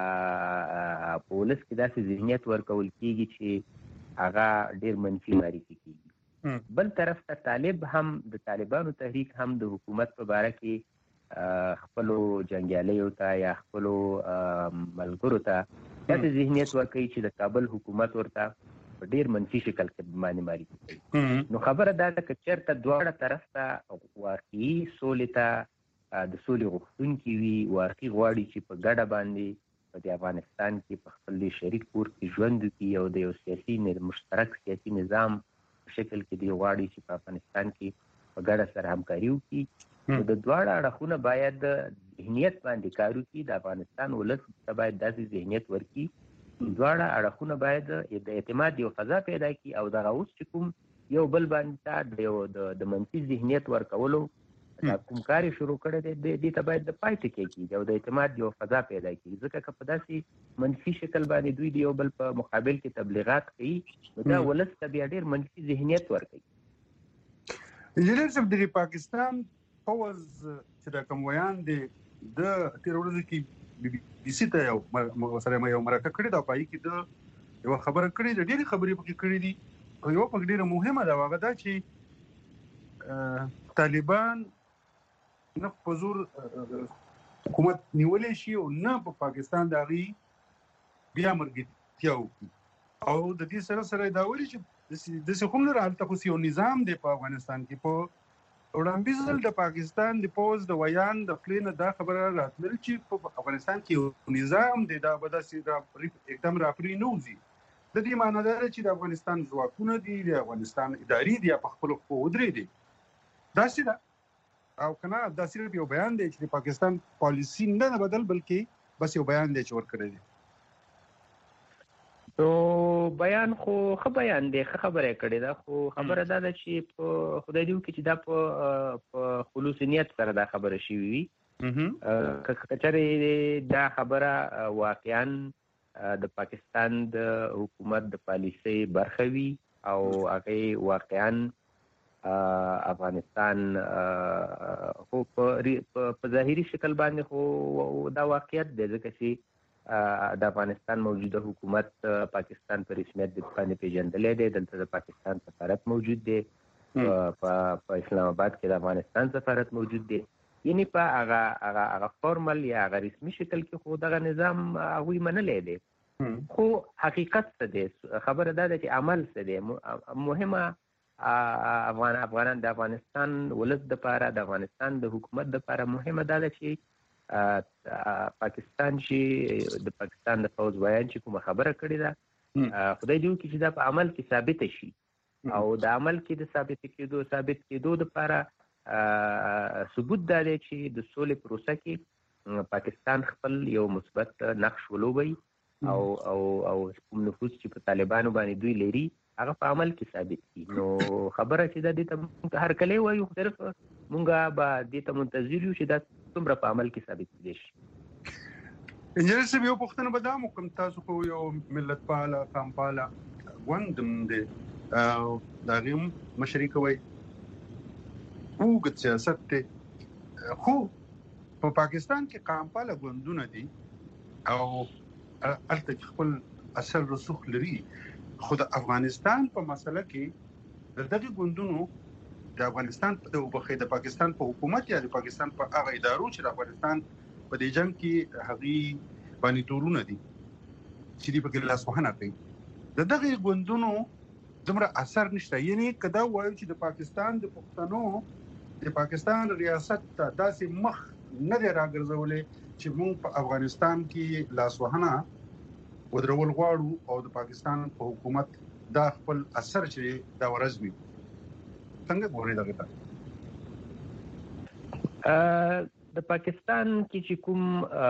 په ولس کې داسې ذهنیت ورکول کیږي چې هغه ډیر منفي معرفي کیږي. بل طرف ته طالب هم د طالبانو تحریک هم د حکومت په باره کې خپلو جنګیالیو ته یا خپلو ملګرو ته داسې ذهنیت ورکوي چې د کابل حکومت ورته په ډیر منفي شکل کې باندې معرفي کوي. نو خبره دا ده که چېرته دواړه طرف ته واقعي سولې ته د سولې غوښتونکي وي واقعي غواړي چې په ګډه باندې په د افغانستان کې په خپل شریک کور کې ژوند وکړي او د یو سیاسي مشترک سیاسي نظام په شکل کې دی غواړي چې په افغانستان کې په ګډه سره همکاري وکړي نو د دواړه اړخونه باید د ذهنیت باندې کار وکړي. د افغانستان ولس ته باید داسې ذهنیت ورکړي دواړه اړخونه باید د اعتماد یو فضا پیدا کړي او دغه اوس چې کوم یو بل باندې د یو د منفي ذهنیت ورکولو دا کوم کار یې شروع کړی دی دې ته باید د پای ټکی کېږي او د اعتماد یو فضا پیدا کړي ځکه که په داسې منفي شکل باندې دوی د یو بل په مقابل کې تبلیغات کوي نو دا ولس ته بیا ډېر منفي ذهنیت ورکوي. انجینر صاحب د پاکستان پوز چې دا کوم ویان دی د تېره ورځو کې بي بي سي ته یو سره یو مرکه کړې ده پای کې د یوه خبره کړې ده ډېرې خبرې پکې کړې دي او یوه پکې ډېره مهمه ده هغه دا چې طالبان نه په زور حکومت نیولی شي او نه په پاکستان د هغې بیا مرګتیا وکړي او د دې سره سره دا وایي چې داسې هم نه هلته خو یو نظام دی په افغانستان کې په وړاندیز ځل د پاکستان د پوز د ویان د خولې نه دا خبره راتلل چې په افغانستان کې یو نظام دی دا به داسې اقدام راپرې نه وځي. د دې معنی دا ده چې د افغانستان ځواکونه دي د افغانستان ادارې دي په خپلو پښو ودرېدي داسې ده او که نه دا صرف یو بیان دی چې د پاکستان پالیسي نه نه بدل بلکې بس یو بیان دی چې ورکړی دی. نو بیان خو خو بیان دی خبره کړې ده خو خبره دا ده چې په خدای دې وکړي چې دا په خلوص نیت سره دا خبره شوې وي کچره دا خبره واقعا د پاکستان د حکومت د پالیسۍ برخه وي او هغه واقعا افغانستان خو په ظاهري شکل باندې خو دا واقعیت دی ځکه چې د افغانستان موجوده حکومت پاکستان په رسمیت باندې پیژندلې دی دلته د پاکستان سفارت موجود دی په اسلام آباد کې د افغانستان سفارت موجود دی یعنی په هغه هغه هغه فارمل یا هغه رسمي شکل کې خو دغه نظام هغوی منلی دی خو حقیقت څه دی خبره دا ده چې عمل څه دی مهمه افغان افغانان د افغانستان ولس دپاره د افغانستان د حکومت دپاره مهمه دا ده چې پاکستان چې د پاکستان د فوز ویان چې کومه خبره کړې ده خدای دې وکړي چې دا په عمل کې ثابته شي او د عمل کې د ثابت کېدو ثابت کېدو دپاره ثبوت دا دی چې د سولې پروسه کې پاکستان خپل یو مثبت نقش ولوبوي او او او کوم نفوذ چې په طالبانو باندې دوی لري هغه په عمل کې ثابت کړي نو خبره چې دا دې ته موږ هر کله وایو خو صرف موږ به دې ته منتظر یو چې دا څومره په عمل کې ثابت کېدی شي انجینر صاحب یو پوښتنه به دا وکړم تاسو خو یو ملت پاله قام پاله ګوند دی د هغې مشري کوئ اوږد سیاست دی خو په پاکستان کې قام پاله ګوندونه دي او هلته خپل اصل رسوخ لري خو د افغانستان په مسله کې د دغه ګوندونو د افغانستان په وبخې د پاکستان په حکومت یا د پاکستان په هغه ادارو چې د افغانستان په دې جنگ کې هغه باندې تورونه دي چې دی په کې لاسوهنه کوي د دغه ګوندونو دومره اثر نشته یعنی کدا وایو چې د پاکستان د پښتنو د پاکستان ریاست ته داسې مخ نه دی راګرځولې چې موږ په افغانستان کې لاسوهنه ودرول غواړو او د پاکستان په حکومت دا خپل اثر چې دا ورزوي څنګه ګوري دغه ته د پاکستان کې چې کوم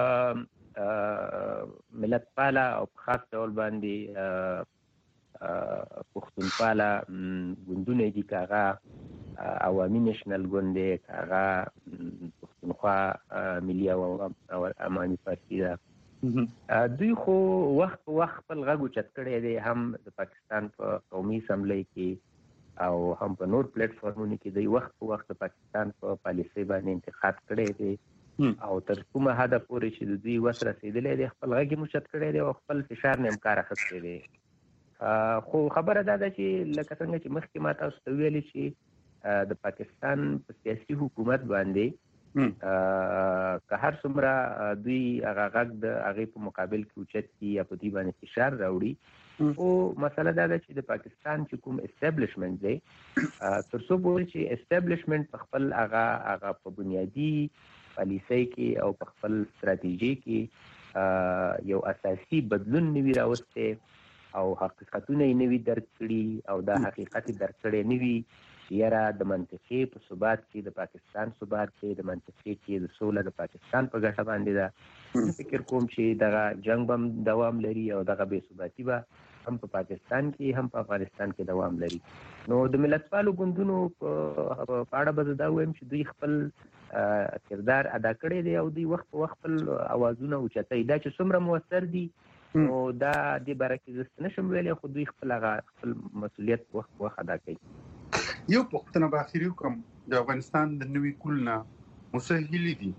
ملت پاله او په خاص ډول باندې پښتونپاله ګوندونه دي که هغه عوامي نیشنل ګوند دی که هغه پښتونخوا ملي او اماني پارټي ده دوی خو وخت په وخت خپل غږ اوچت کړی دی هم د پاکستان په قومي اسمبلی کې او هم په نور پلیټ فارمونو کې دوی وخت په وخت د پاکستان په پالیسۍ باندې انتقاد کړی دی او تر کومه حده پورې چې د دوی وس رسېدلی دی خپل غږ یې اوچت کړی دی او خپل فشار نه هم کار اخیستی دی خو خبره دا ده چې لکه څنګه چې مخکې ما تاسو ته ویلې چې د پاکستان په سیاسي حکومت باندې که هر څومره دوی هغه غږ د هغې په مقابل کې اوچت کړي یا په دوی باندې فشار راوړي خو مسله دا ده چې د پاکستان چې کوم اسټابلیشمنټ دی تر څو پورې چې اسټابلیشمنټ په خپل هغه هغه په بنیادي پالیسۍ کې او په خپل ستراتیژۍ کې یو اساسي بدلون نه وي راوستی او حقیقتونه یې نه وي درک کړي او دا حقیقت یې درک کړی نه وي یاره د منطقې په ثبات کې د پاکستان ثبات کې د منطقې کې د سوله د پاکستان په ګټه باندې ده فکر کوم چې دغه جنگ به دوام لري او دغه بې ثباتي به هم په پاکستان کې هم په افغانستان کې دوام لري نو د ملتپالو ګوندونو په اړه به زه دا ووایم چې دوی خپل کردار ادا کړی دی او دوی وخت په وخت خپل اوازونه اوچتوي دا چې څومره مؤثر دي نو دا دې باره کې زه نشم ویلی خو دوی خپل هغه خپل مسؤلیت وخت په وخت ادا کوي یو پوښتنه به اخري وکړم د افغانستان د نوي کول نه مسهلي دي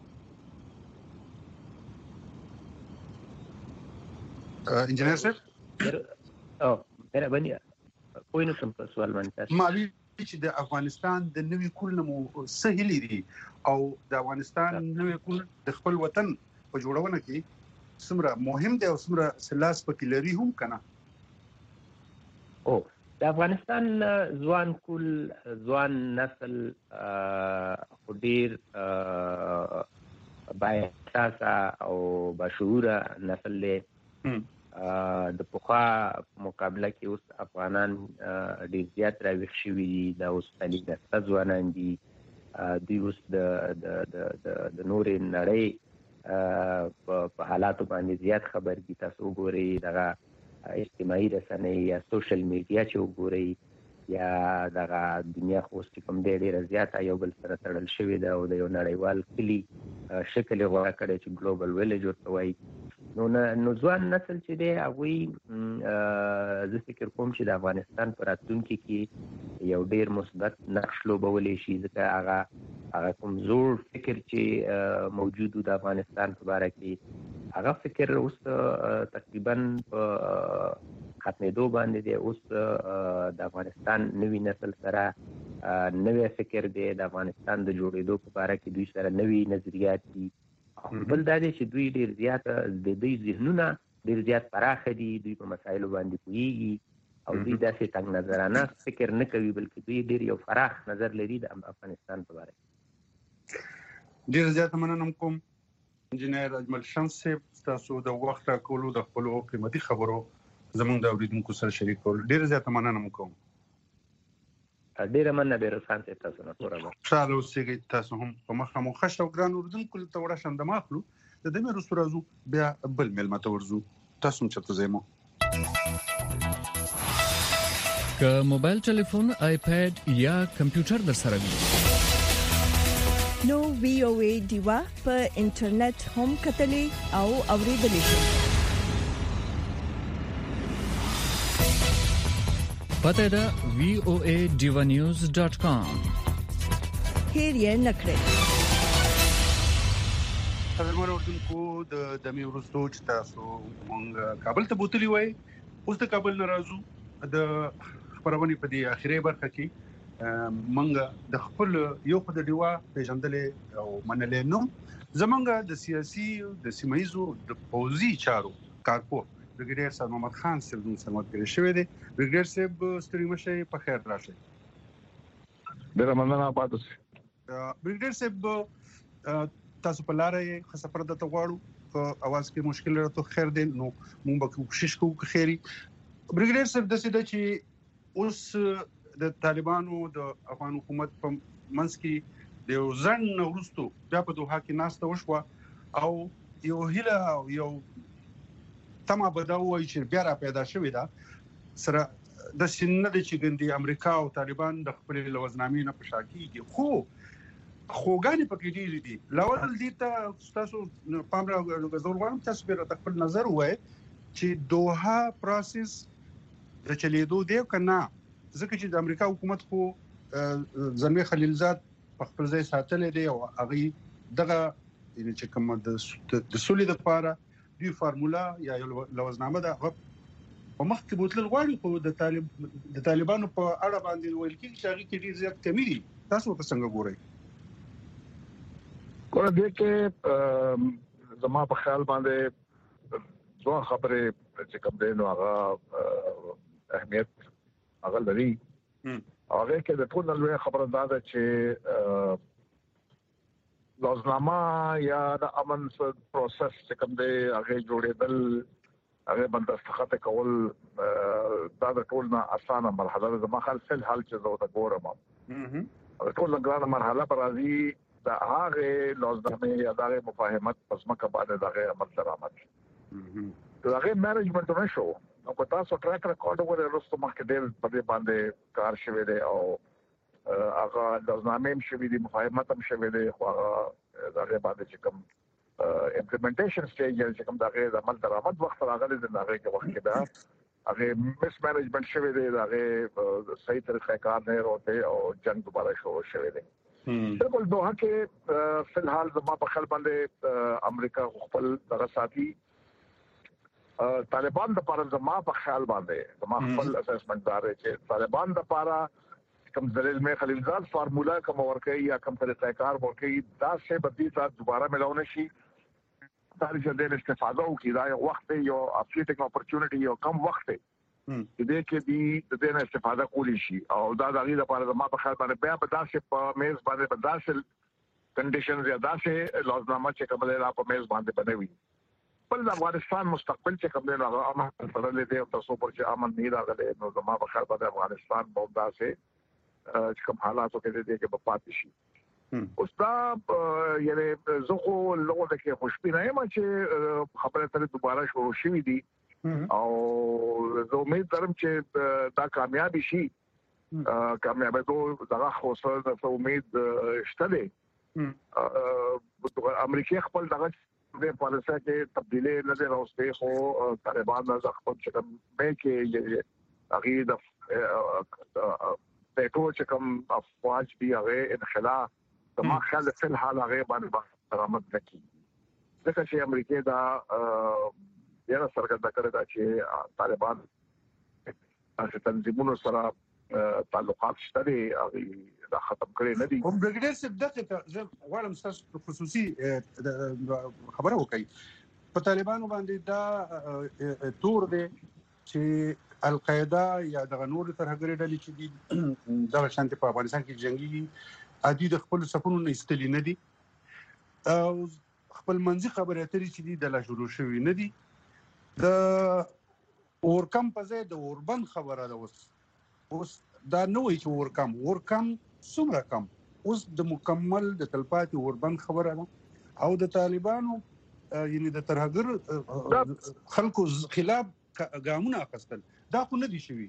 انجینر صاحب او بره باندې پوه نه شم په سوال باندې ما وی چې د افغانستان د نوي کول نه مسهلي دي او د افغانستان نوي کول د خپل وطن په جوړونه کې څومره مهم دی او څومره سلاس پکې لري هم کنه او د افغانستان ځوان کول ځوان نسل خو ډېر بااحساسه او باشعوره نسل دی د پخوا مقابله کې اوس افغانان ډېر زیات راویښ شوي دي دا اوس تعلیم یافته ځوانان دي دوی اوس د نورې نړۍ په حالاتو باندې زیات خبر دي تاسو وګورئ دغه اجتماعي رسنۍ یا سوشل میډیا چې وګورئ یا دغه دنیا خو اوس چې کوم دی ډېره زیاته یو بل سره تړل شوې ده او د یو نړیوال کلي شکل یې غوره کړی چې ګلوبل ویلیج ورته وایي. نو نو ځوان نسل چې دی هغوی زه فکر کوم چې د افغانستان په راتلونکي کې یو ډېر مثبت نقش لوبولی شي، ځکه هغه هغه کوم زوړ فکر چې موجود و د افغانستان په باره کې هغه فکر اوس تقریبا په ختمېدو باندې دی. اوس د افغانستان نوي نسل سره نوی فکر دی، د افغانستان د جوړېدو په باره کې دوی سره نوي نظریات دي. بل دا دی چې دوی ډېر زیات د دوی ذهنونه ډېر زیات پراخه دي، دوی په مسایلو باندې پوهېږي او دوی داسې تنګ نظرانه فکر نه کوي، بلکې دوی ډېر یو فراخ نظر لري د افغانستان په باره کې. ډېر زیات مننه کوم انجینر اجمل شمس صاحب، تاسو د وخت راکولو د خپلو قیمتي خبرو زموږ د اوریدونکو سره شریک کول ډېر زیات مننه کوم. ډېره مننه بیروسان صاحب، تاسو نه پوره خوشحاله اوسئ. تاسو هم په مخه مو ښه شو ګران اوریدونکو ته وړه شندمه اخلو د دې وروسته راځو بیا بل مېلمه ته ورځو. تاسو هم چېرته ځئ مو که موبایل ټلیفون، آیپیډ یا کمپیوټر در سره وي نو وی او ای دیوا په انټرنیټ هم کتلې او اوریدلې شئ. پته ده وی او ای ډیوا نیوز ډاٹ کام. هیر یې نکړئ. قدرمن اوریدونکو د دمې وروسته چې تاسو مونږ کابل ته بوتلی وای، اوس د کابل نه راځو د خبرونې په دې اخیری برخه کې منګه د خپل یو خو د ډیوا پیژندلې او منلې نو زمونږ د سیاسي د سیمایزو د پوزي چارو کارپور برګیډیر صاحب محمد خان صاحب نن سمات کړی شوی دی. برګیډیر صاحب ستړي مشه په خیر راشي. ډیر مننه پاتې شئ. برګیډیر صاحب تاسو په لارې خو سفر د تغواړو په اواز کې مشکل راته خیر دی، نو مونږ به کوشش کوو چې خیری. برګیډیر صاحب د سیده چې اوس د طالبانو د افغان حکومت په منځ کې د یو ځن وروستو بیا په دوحه کې ناسته وشوه او یو هیله او یو تمه به دا وایي چې بیا را پیدا شوې ده سره د سینه د چې ګندي امریکا او طالبان د خپل لوزنامې نه په شا کېږي، خو خوګانې پکې ډېرې دي. لاول دې ته تاسو پام راغورځول غواړم تاسو به راته خپل نظر ووایئ چې دوحه پروسس د چلیدو دی که نه، ځکه چې د امریکا حکومت خو زلمي خلیلزاد په خپل ځای ساتلی دی او هغه دغه یعنی چې کوم د سولې لپاره دوی فارمولا یا یو لوزنامه ده هغه په مخ کې بوتل غواړي، خو د طالب د طالبانو په اړه باندې ویل کېږي چې هغه کې ډېر زیات کمی دي. تاسو ورته څنګه ګورئ؟ ګوره دې کې زما په خیال باندې دوه خبرې چې کوم دی نو هغه اهمیت هغه لري. هغه کې د ټول نړۍ خبره ده چې لوزنامه یا د امن پروسس چې کوم دی هغه جوړېدل، هغه باندې دستخط کول دا د ټول نه اسانه مرحله ده. زما خیال فل حال چې زه د ګورم او ټول ګرانه مرحله پر راځي د هغه لوزنامه یا د هغه مفاهمت پس مکه باندې د هغه عمل درآمد د هغه مینجمنت نه شو. نو کو تاسو ټریک ریکارډ وګورئ رسته مخکې ډېر په دې باندې کار شوی دی او هغه لوزنامه هم شوی دی، مفاهمت هم شوی دی، خو هغه باندې چې کوم امپلیمنټیشن سټیج چې کوم دغه د عمل درآمد وخت راغلی دی هغه کې وخت کې دا هغه مس مینجمنت شوی دی، هغه صحیح طریقې کار نه وروته او جنگ دوباره شروع شوی دی. بالکل دوحه کې فی الحال زما په خیال باندې امریکا خپل دغه ساتي طالبان د پاره زما په خیال باندې زما خپل اسسمنت دار چې طالبان د پاره کوم ذلیل می خلیلزاد فارمولا کوم ورکه یا کوم طریقې کار ورکه دا څه بدی سات دوباره ملاونه شي، تاریخ د استفاده او کې دا یو وخت یو اپلیټینګ اپورتونټی یو کم وخت دی دې کې دی د دې استفاده کولی شي او دا د غیر لپاره زما په خیال باندې بیا په داسې په میز باندې په داسې کنډیشنز یا داسې لوزنامه چې کومه را په میز باندې بنوي. بل د افغانستان مستقبل چې کوم نه هغه امن سره دی او تاسو پر چې امن نه راغلی نو زما په خیال باندې افغانستان په داسې چې کوم حالاتو کې دی کې په پاتې شي. اوس دا یعنی زه خو لغه کې خوشبینه یم چې خبره تر دوباره شروع شوې دي او زه امید لرم چې دا کامیابی شي کامیابی دوه دغه خو سره امید شته دي امریکای خپل دغه د پالیسي کې تبدیلی نه دی راوستي خو طالبان د خپل چې مې کې هغه د پټو چې کوم افواج دی هغه انخلا د ما خیال په الحال هغه باندې برآمد نکړي ځکه چې امریکا دا یو سرګرد کړی دا چې طالبان د تنظیمونو سره تعلقات شته دي هغه دا ختم کړي نه دي هم برګډر صاحب دغه زه غواړم تاسو خصوصي خبره وکړئ په طالبانو باندې دا تور دی چې القاعده یا د نور ترهګری ډلې چې دي د شانتي په افغانستان کې جنگي عادي د خپل سفرونو نه استلی نه دي او خپل منځي خبرې اترې چې دي د لا شروع شوی نه دي د اورکم په ځای د اوربند خبره ده اوس اوس دا نه وایي چې اورکم اورکم څومره کم اوس د مکمل د تلپاتې اوربند خبره ده او د طالبانو یعنی د ترهګر خلکو خلاف ګامونه اخیستل دا خو نه دي شوي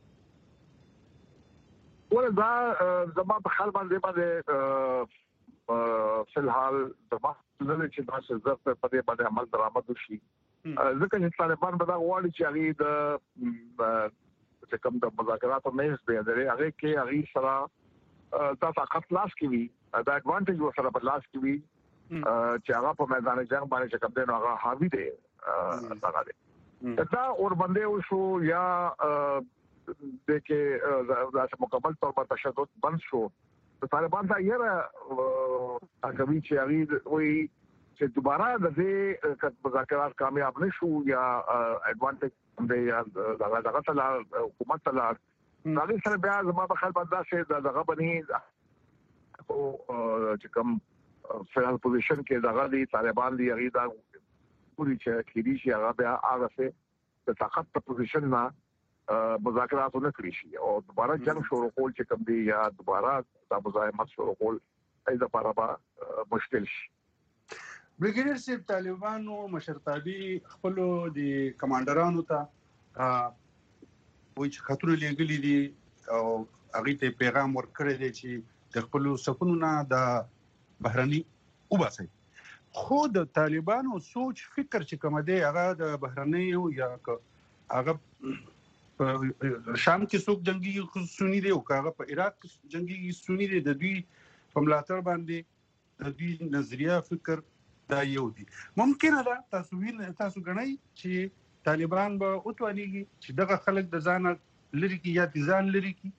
ولدا زما په خیال باندې باندې په الحال زما د چې دا څه په دې باندې عمل درآمد وشي ځکه چې طالبان به دا غواړي چې هغه د چې کوم د مذاکراتو مېز دی درې هغه کې هغه سره دا طاقت لاس کې وي دا اډوانټیج ورسره په لاس کې وي چې هغه په میدان جنگ باندې چې کوم دی نو هغه حاوی دی هغه دی دا اور باندې شو یا د کې د مکمل طور په تشدد بند شو طالبان دا یې هغه چې هغه وي چې دوباره د دې مذاکرات کامیاب نشو یا اډوانټیج د یا دغه دغه تل حکومت تل هغه سره بیا زما په خیال باندې چې دغه بني او چې کوم فعال پوزیشن کې دغه دي طالبان دي هغه دا پوری چې کېدی شي هغه بیا هغه څه د طاقت په پوزیشن نه مذاکرات نه کړی شي او دوباره جنگ شروع کول چې کوم دی یا دوباره د مزاحمت شروع کول ایدا لپاره مشکل شي برګیډر صاحب طالبانو مشرتابي خپل د کمانډرانو ته وایي چې خطر لګلی دي او هغه ته پیغام ورکړی دی چې د خپل سکونو نه د بهرني وباسي خو د طالبانو سوچ فکر چې کوم دی هغه د بهرني یا هغه شام کې څوک جنگي سنی دی او هغه په عراق جنگي سنی دی د دوی په ملاتړ باندې د دوی نظریه فکر دا یو دی ممکن ده تاسو وین تاسو غنئ چې طالبان به اوتوانيږي چې دغه خلک د ځان لري کې یا د ځان لري کې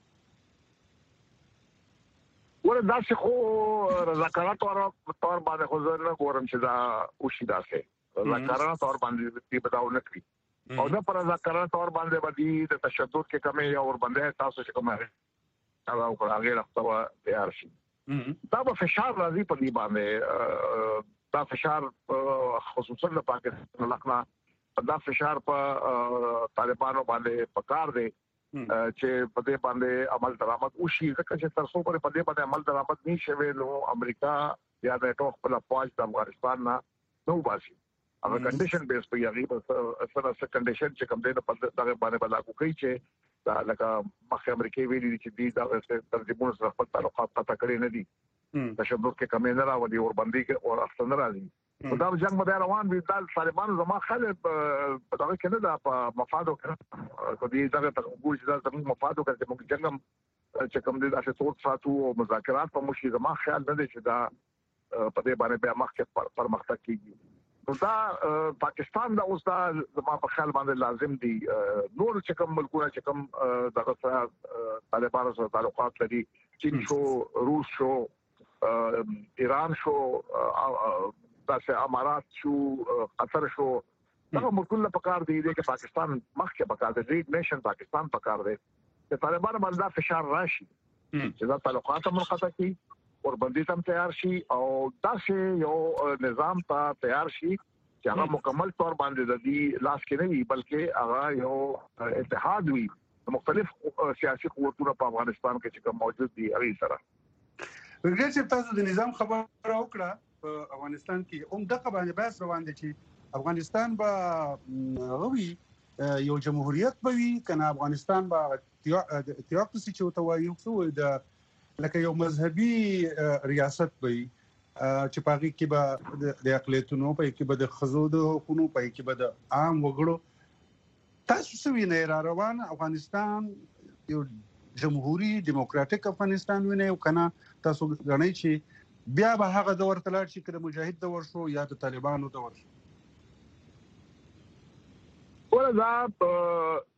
ور دا څه خو رضاکارانه تور باندې خو زه نه ګورم چې دا وشي داسې رضاکارانه تور باندې دې بداو نه کړی او دا پر رضاکارانه تور باندې باندې د تشدد کې کمی یا ور باندې تاسو چې کومه هغه او هغه راځو تیار شي دا به فشار راځي په دې باندې دا فشار خصوصا د پاکستان لخوا دا فشار په طالبانو باندې پکار دی چې په دې باندې عمل درآمد وشي ځکه چې تر څو په دې باندې عمل درآمد نشي نو امریکا یا د ټوخ په فوج د افغانستان نه نو باسي هغه کنډیشن بیس په یغي په سره سره کنډیشن چې کوم دې په دغه باندې بلاګو کوي چې دا لکه مخه امریکای ویلي چې دې دا ترجمون سره خپل تعلقات قطع کړي نه دي تشدد کې کمی نه راوړي او باندې کې او اصل نه راځي دا جنگ مده روان وي د طالبانو زما خلک په دغه کې نه دا په مفادو کې کو دې دغه تقبول چې دا زموږ مفادو کې چې موږ جنگ چې کوم دې اساس څوک ساتو او مذاکرات په مشي زما خیال نه دي چې دا په دې باندې بیا مخکې پرمختګ کیږي نو دا پاکستان دا اوس دا زما په خیال باندې لازم دي نور چې کوم ملکونه چې کوم دغه سره طالبانو سره تعلقات لري چین شو روس شو ایران شو داسې امارات شو قطر شو دا ملکونه په کار دي چې پاکستان مخکې په کار دي ریډ نیشن پاکستان په کار دي چې طالبان باندې فشار راشي چې دا تعلقات منقطع کړي اور بندي تم تیار شي او داسې یو نظام ته تیار شي چې هغه مکمل طور باندې د دې لاس کې نه وي بلکې هغه یو اتحاد وي مختلف سیاسي قوتونو په افغانستان کې چې کوم موجود دي هغه سره ورګر چې تاسو د نظام خبره وکړه په افغانستان کې هم دغه باندې بحث روان دي چې افغانستان به غوي یو جمهوریت به وي کنه افغانستان به تیوکراسي چې وته وایو خو د لکه یو مذهبي ریاست به وي چې پاږي کې به د اقلیتونو په کې به د خزو د حقوقو په کې به د عام وګړو تاسو سوي نه را روان افغانستان یو جمهوریت دیموکراتیک افغانستان ونه یو کنه تاسو غنئ چې بیا به هغه دور تلل چې کله مجاهد دور شو یا د طالبانو دور شو ولدا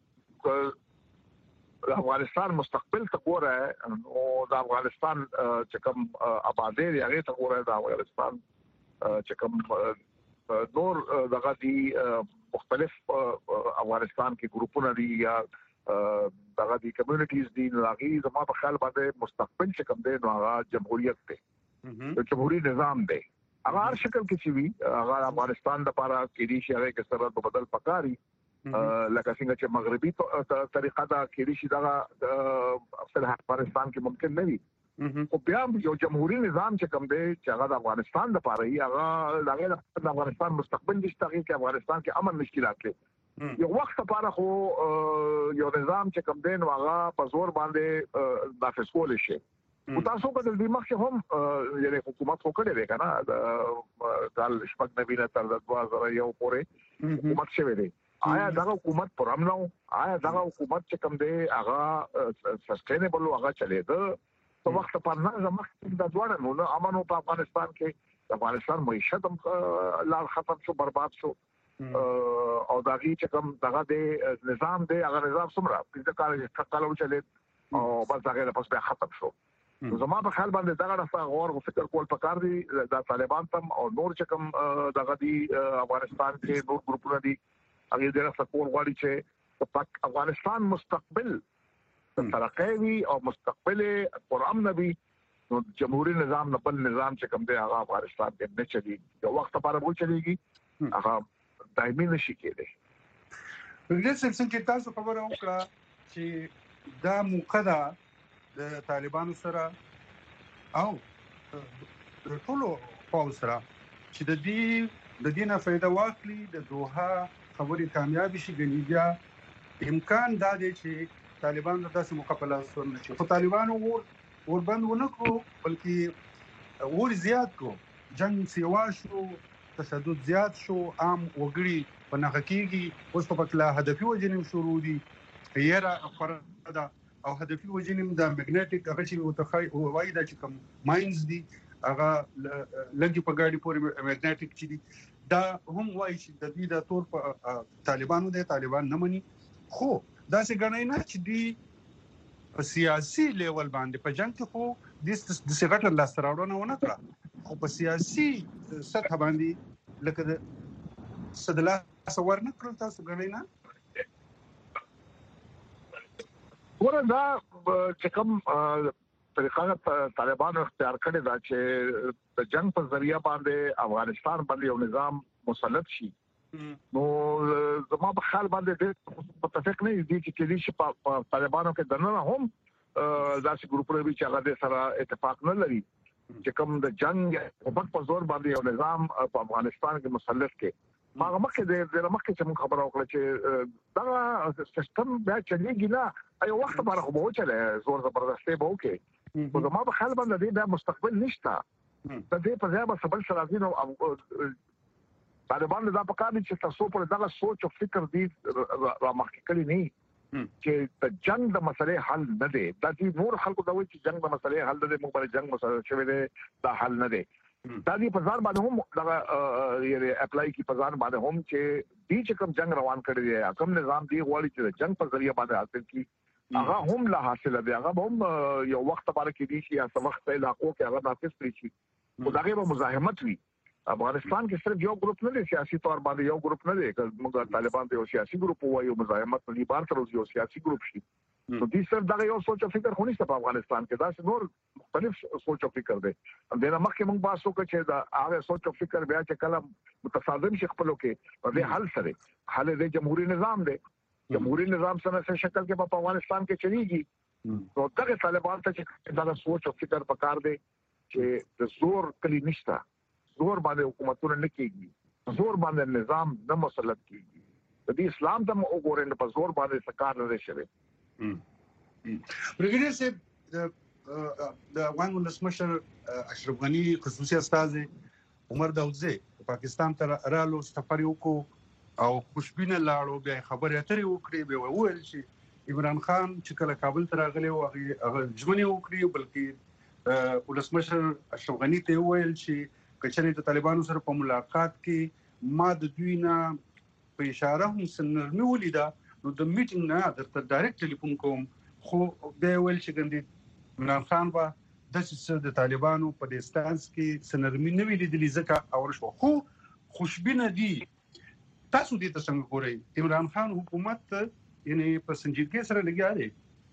افغانستان مستقبل ته ګوره او د افغانستان چې کوم آبادی دی هغه ته ګوره د افغانستان چې کوم نور دغه دي مختلف افغانستان کې ګروپونه دي یا دغه دي کمیونټیز دي هغه زما په خیال باندې مستقبل چې کوم دی نو هغه جمهوریت دی د جمهوریت نظام دی هغه هر شکل کې چې وي هغه افغانستان لپاره کې دي چې هغه کې سره بدل پکاري لکه څنګه چې مغربي طریقه دا کې شي دا په افغانستان کې ممکن نه وي او بیا یو جمهوریت نظام چې کوم دی چې هغه د افغانستان لپاره یې هغه د افغانستان مستقبل نشته کې افغانستان کې امن مشکلات لري یو وخت لپاره خو یو نظام چې کوم دی نو هغه په زور باندې نافذ کول شي او تاسو په دې مخ کې هم یعنی حکومت وکړي دی کنه د کال شپږ نبی نه تر دوه زره یو پورې حکومت شوی دی آیا دا حکومت پرم نو آیا دا حکومت چې کوم دی هغه سستینبل هغه چلی دا په وخت په نه زمخ د دوړ نو امن په افغانستان کې افغانستان معیشت لار ختم شو برباد شو او دا کی چې کوم دغه د نظام دی هغه نظام سمرا د کال کالو چلی او بس هغه پس به ختم شو زما په خیال باندې دا غواړم غور او فکر کول پکار دي د طالبان تم او نور چې کوم دغه دی افغانستان کې نور ګروپونه دي هغه ډېر سپور غواړي چې په افغانستان مستقبل ترقی او مستقبل قرآن نبی نو جمهوریت نظام نه بل نظام چې کوم دی هغه افغانستان کې نه چلی یو وخت لپاره به چلیږي هغه دایمي نشي کېدی د سلسله کې تاسو خبره وکړه چې دا موقعه د طالبانو سره او ټولو قوم سره چې د دې د دې نه فائدہ واخلي د دوه خبرې کامیاب شي غني بیا امکان دا دی چې طالبان داسې مقابله سره نشي خو طالبانو ور ور بند ونکړو بلکې ور زیات کو جنگ سیوا شو تشدد زیات شو عام وګړي په نغکیږي اوس په کله هدفي وجنیم شروع دي یره فردا او هدفي وجنیم د میګنیټیک هغه چې وتخای وای دا چې کوم ماینز دي هغه لګي په ګاډي پورې میګنیټیک چې دي دا هم وایي چې د دې د تور په طالبانو د طالبان نه مني خو دا څنګه غنئ نه چې دی په سیاسي لیول باندې په جنگ کې خو د سیغټ لاس راوړنه ونه کړه خو په سیاسي سطح باندې لکه د صدلا څور نه کړل تاسو غنئ نه وردا چې کوم طریقه طالبانو اختیار کړی دا چې د جنگ په ذریعہ باندې افغانستان باندې یو نظام مسلط شي نو زما په خیال باندې متفق نه دي چې کلی شي په طالبانو کې دنه هم داسې ګروپونه وی چې هغه د سره اتفاق نه لري چې کوم د جنگ په زور باندې یو نظام په افغانستان کې مسلط کې ما مخکې د مخکې چې موږ خبرو وکړه چې دا سیستم بیا چلیږي نه ایو وخت لپاره خو به چلے زور زبردستي به وکړي خو زما په خیال باندې دا مستقبل نشته د دې په ځای به سبل سرازین او طالبان دا په کار دي چې تاسو پر دغه سوچ او فکر دي را مخکې کړی نه چې د جنگ د مسلې حل نه دی دا چې نور خلکو دا وایي چې جنگ د مسلې حل نه دی موږ باندې جنگ مسله شوی دی دا حل نه دی دا دې په ځان باندې هم دا یې اپلای کی په ځان باندې هم چې دې چې کوم جنگ روان کړی دی کوم نظام دی غواړي چې جنگ په ذریعہ باندې حاصل کی هغه هم لا حاصل دی هغه هم یو وخت لپاره کې دي چې یا څه وخت په علاقو کې هغه نافذ کړی شي خو دا غیر مزاحمت وي افغانستان کې صرف یو ګروپ نه دی سیاسي تور باندې یو ګروپ نه دی که موږ طالبان ته یو سیاسي ګروپ وایو مزاحمت نه بار تر یو سیاسي ګروپ شي نو دې صرف دا یو سوچ او فکر خو نشته په افغانستان کې دا نور مختلف سوچ او فکر دی دا مخکې موږ باسو چې دا هغه سوچ او فکر بیا چې کله متصادم شي خپلو کې د حل سره حل د جمهوریت نظام دی جمهوریت نظام سره څه شکل کې په افغانستان کې چلیږي نو دغه طالبان ته چې دا سوچ او فکر پکار دی چې د زور کلی نشته زور باندې حکومتونه نه کیږي زور باندې نظام نه مسلط کیږي د دې اسلام ته وګورئ په زور باندې سکار نه شوی. برګیډیر صاحب د افغان ولسمشر اشرف غنی خصوصي استاذ عمر داودزی پاکستان ته رالو سفر وکړو او خوشبینه لاړو بیا خبرې اترې وکړې به وویل چې عمران خان چې کله کابل ته راغلی و هغه ژمنې وکړې بلکې ولسمشر اشرف غنی ته وویل چې کچېرې د طالبانو سره په ملاقات کې ما د دوی نه په اشاره هم سنرمي ولیدا نو د میټینګ نه درته ډایرکټ ټلیفون کوم خو به ویل چې ګندې عمران خان به د څه د طالبانو په ډیسټانس کې سنرمي نه ویلې ځکه اور شو خو خوشبینه دي تاسو دې ته څنګه ګورئ عمران خان حکومت یعنی په سنجیدګۍ سره لګیا دی؟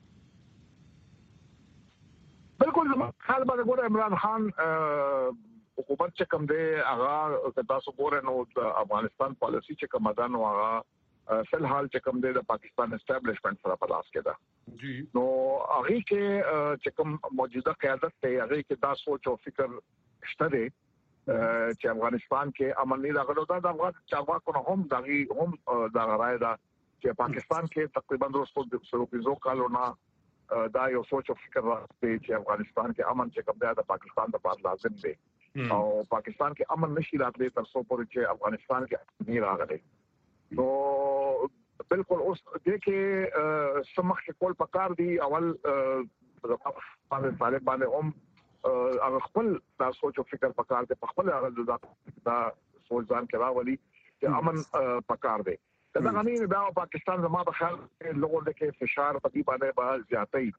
بالکل خیال باندې ګوره عمران خان حکومت چې کوم دی هغه تاسو ګورئ نو د افغانستان پالیسی چې کوم ده نو هغه فل حال چې کوم دی د پاکستان اسټابلیشمنت سره په لاس کې ده جی نو هغه کې چې کوم موجوده قیادت ته هغه کې دا سوچ او فکر شته دی چې افغانستان کې امن نه راغلو دا د افغان چارواکو نه هم دغه هم دا راي دا چې پاکستان کې تقریبا درستو سلوپیزو کالونه دا یو سوچ او فکر راځي چې افغانستان کې امن چې کوم دی د پاکستان لپاره لازم دی او پاکستان کې امن نشي راتلی تر څو پورې چې افغانستان کې نه راغلی نو بالکل اوس دې کې سمخ کول پکار دی اول باندې طالب باندې هم هغه خپل دا سوچ او فکر پکار دی په خپل هغه دا سوچ ځان کې راولي چې امن پکار دی دا غني دا پاکستان زما په خیال لوګو د کې فشار په دې باندې به زیاتې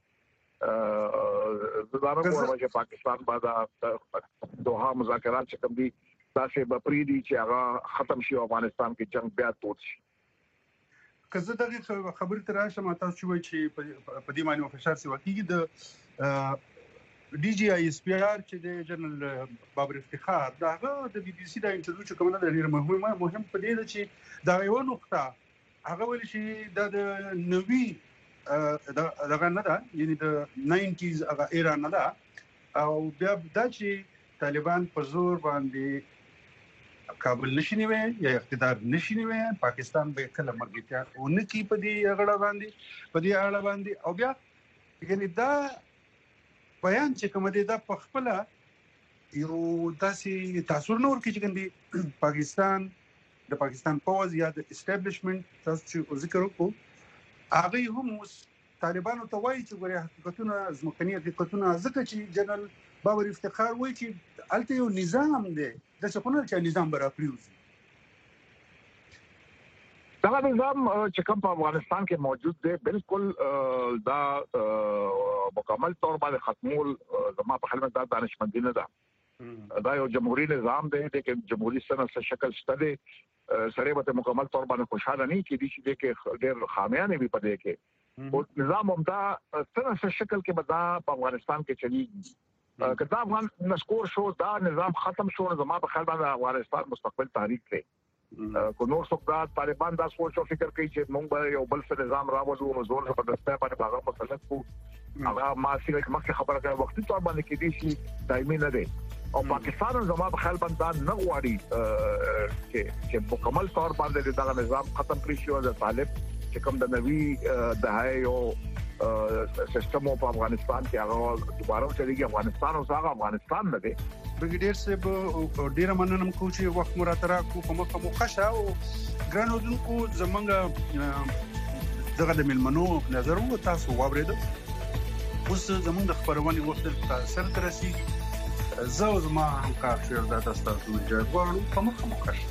زدارو ورته چې پاکستان باندې دوه مذاکرات چې کوم دي تاسو به پریدي چې هغه ختم شي افغانستان کې جنگ بیا توت شي که زه دغه خبرې ته راشم تاسو وایي چې په دې باندې فشار سی واقعي د ډي جي آی اس پی آر چې د جنرال بابر افتخار داغه د بي بي سي د انټرویو چې کومه د ډیر مهمه مهم په دې ده چې دا یو نقطه هغه ول چې د نوي دغه نه ده یعنی د ناینټیز هغه ایران نه ده او بیا دا چې طالبان په زور باندې کابل نشي نیوي یا اقتدار نشي نیوي پاکستان به کله مرګتیا ونکي په دې اغړه باندې په دې اړه باندې او بیا یعنی دا بیان چې کوم دی دا په خپل یو داسې تاثیر نور کې چې ګندي پاکستان د پاکستان پوز یا د اسټابلیشمنت تاسو چې ذکر وکړو هغه هم طالبانو ته وایي چې ګوري حقیقتونه زمکني حقیقتونه ځکه چې جنرال بابر افتخار وایي چې الته یو نظام دی د څه په چې نظام برا پریوزي دا نظام چې کوم په افغانستان کې موجود دی بالکل دا مکمل طور باندې ختمول زما په خیال دا دانشمندي نه ده دا یو جمهوریت نظام دی چې جمهوریت سره څه شکل شته دی سره به مکمل طور باندې خوشاله نه کیږي چې کې ډېر خامیان وي په دې کې او نظام هم دا څه شکل کې به دا په افغانستان کې چلیږي کله افغان نسکور شو دا نظام ختم شو زما په خیال باندې افغانستان مستقبل تاریخ دی کو نور څوک دا طالبان دا سوچ او فکر کوي چې موږ به یو بل څه نظام راوړو او زور په دسته باندې باغ مسلط کو هغه ما سیګه مخکې خبره کوي وختي تور باندې کې دي شي دایمي نه دی او پاکستان زما په خیال باندې نه غواړي چې چې مکمل طور باندې دا نظام ختم کړي شي او د طالب چې کوم د نوي د هاي او سیستم په افغانستان کې هغه دوباره چلیږي افغانستان او هغه افغانستان نه دی برګیډیر صاحب ډیر مننه کوم چې وخت مو راته راکو په مخه مو خشه او ګرانو دونکو زمونږ دغه د ملمنو نظر وو تاسو واورید اوس زمونږ د خبرونه وخت تر سره رسیدي زه زما همکار شهزاده تاسو ته اجازه غواړم په مخه مو خشه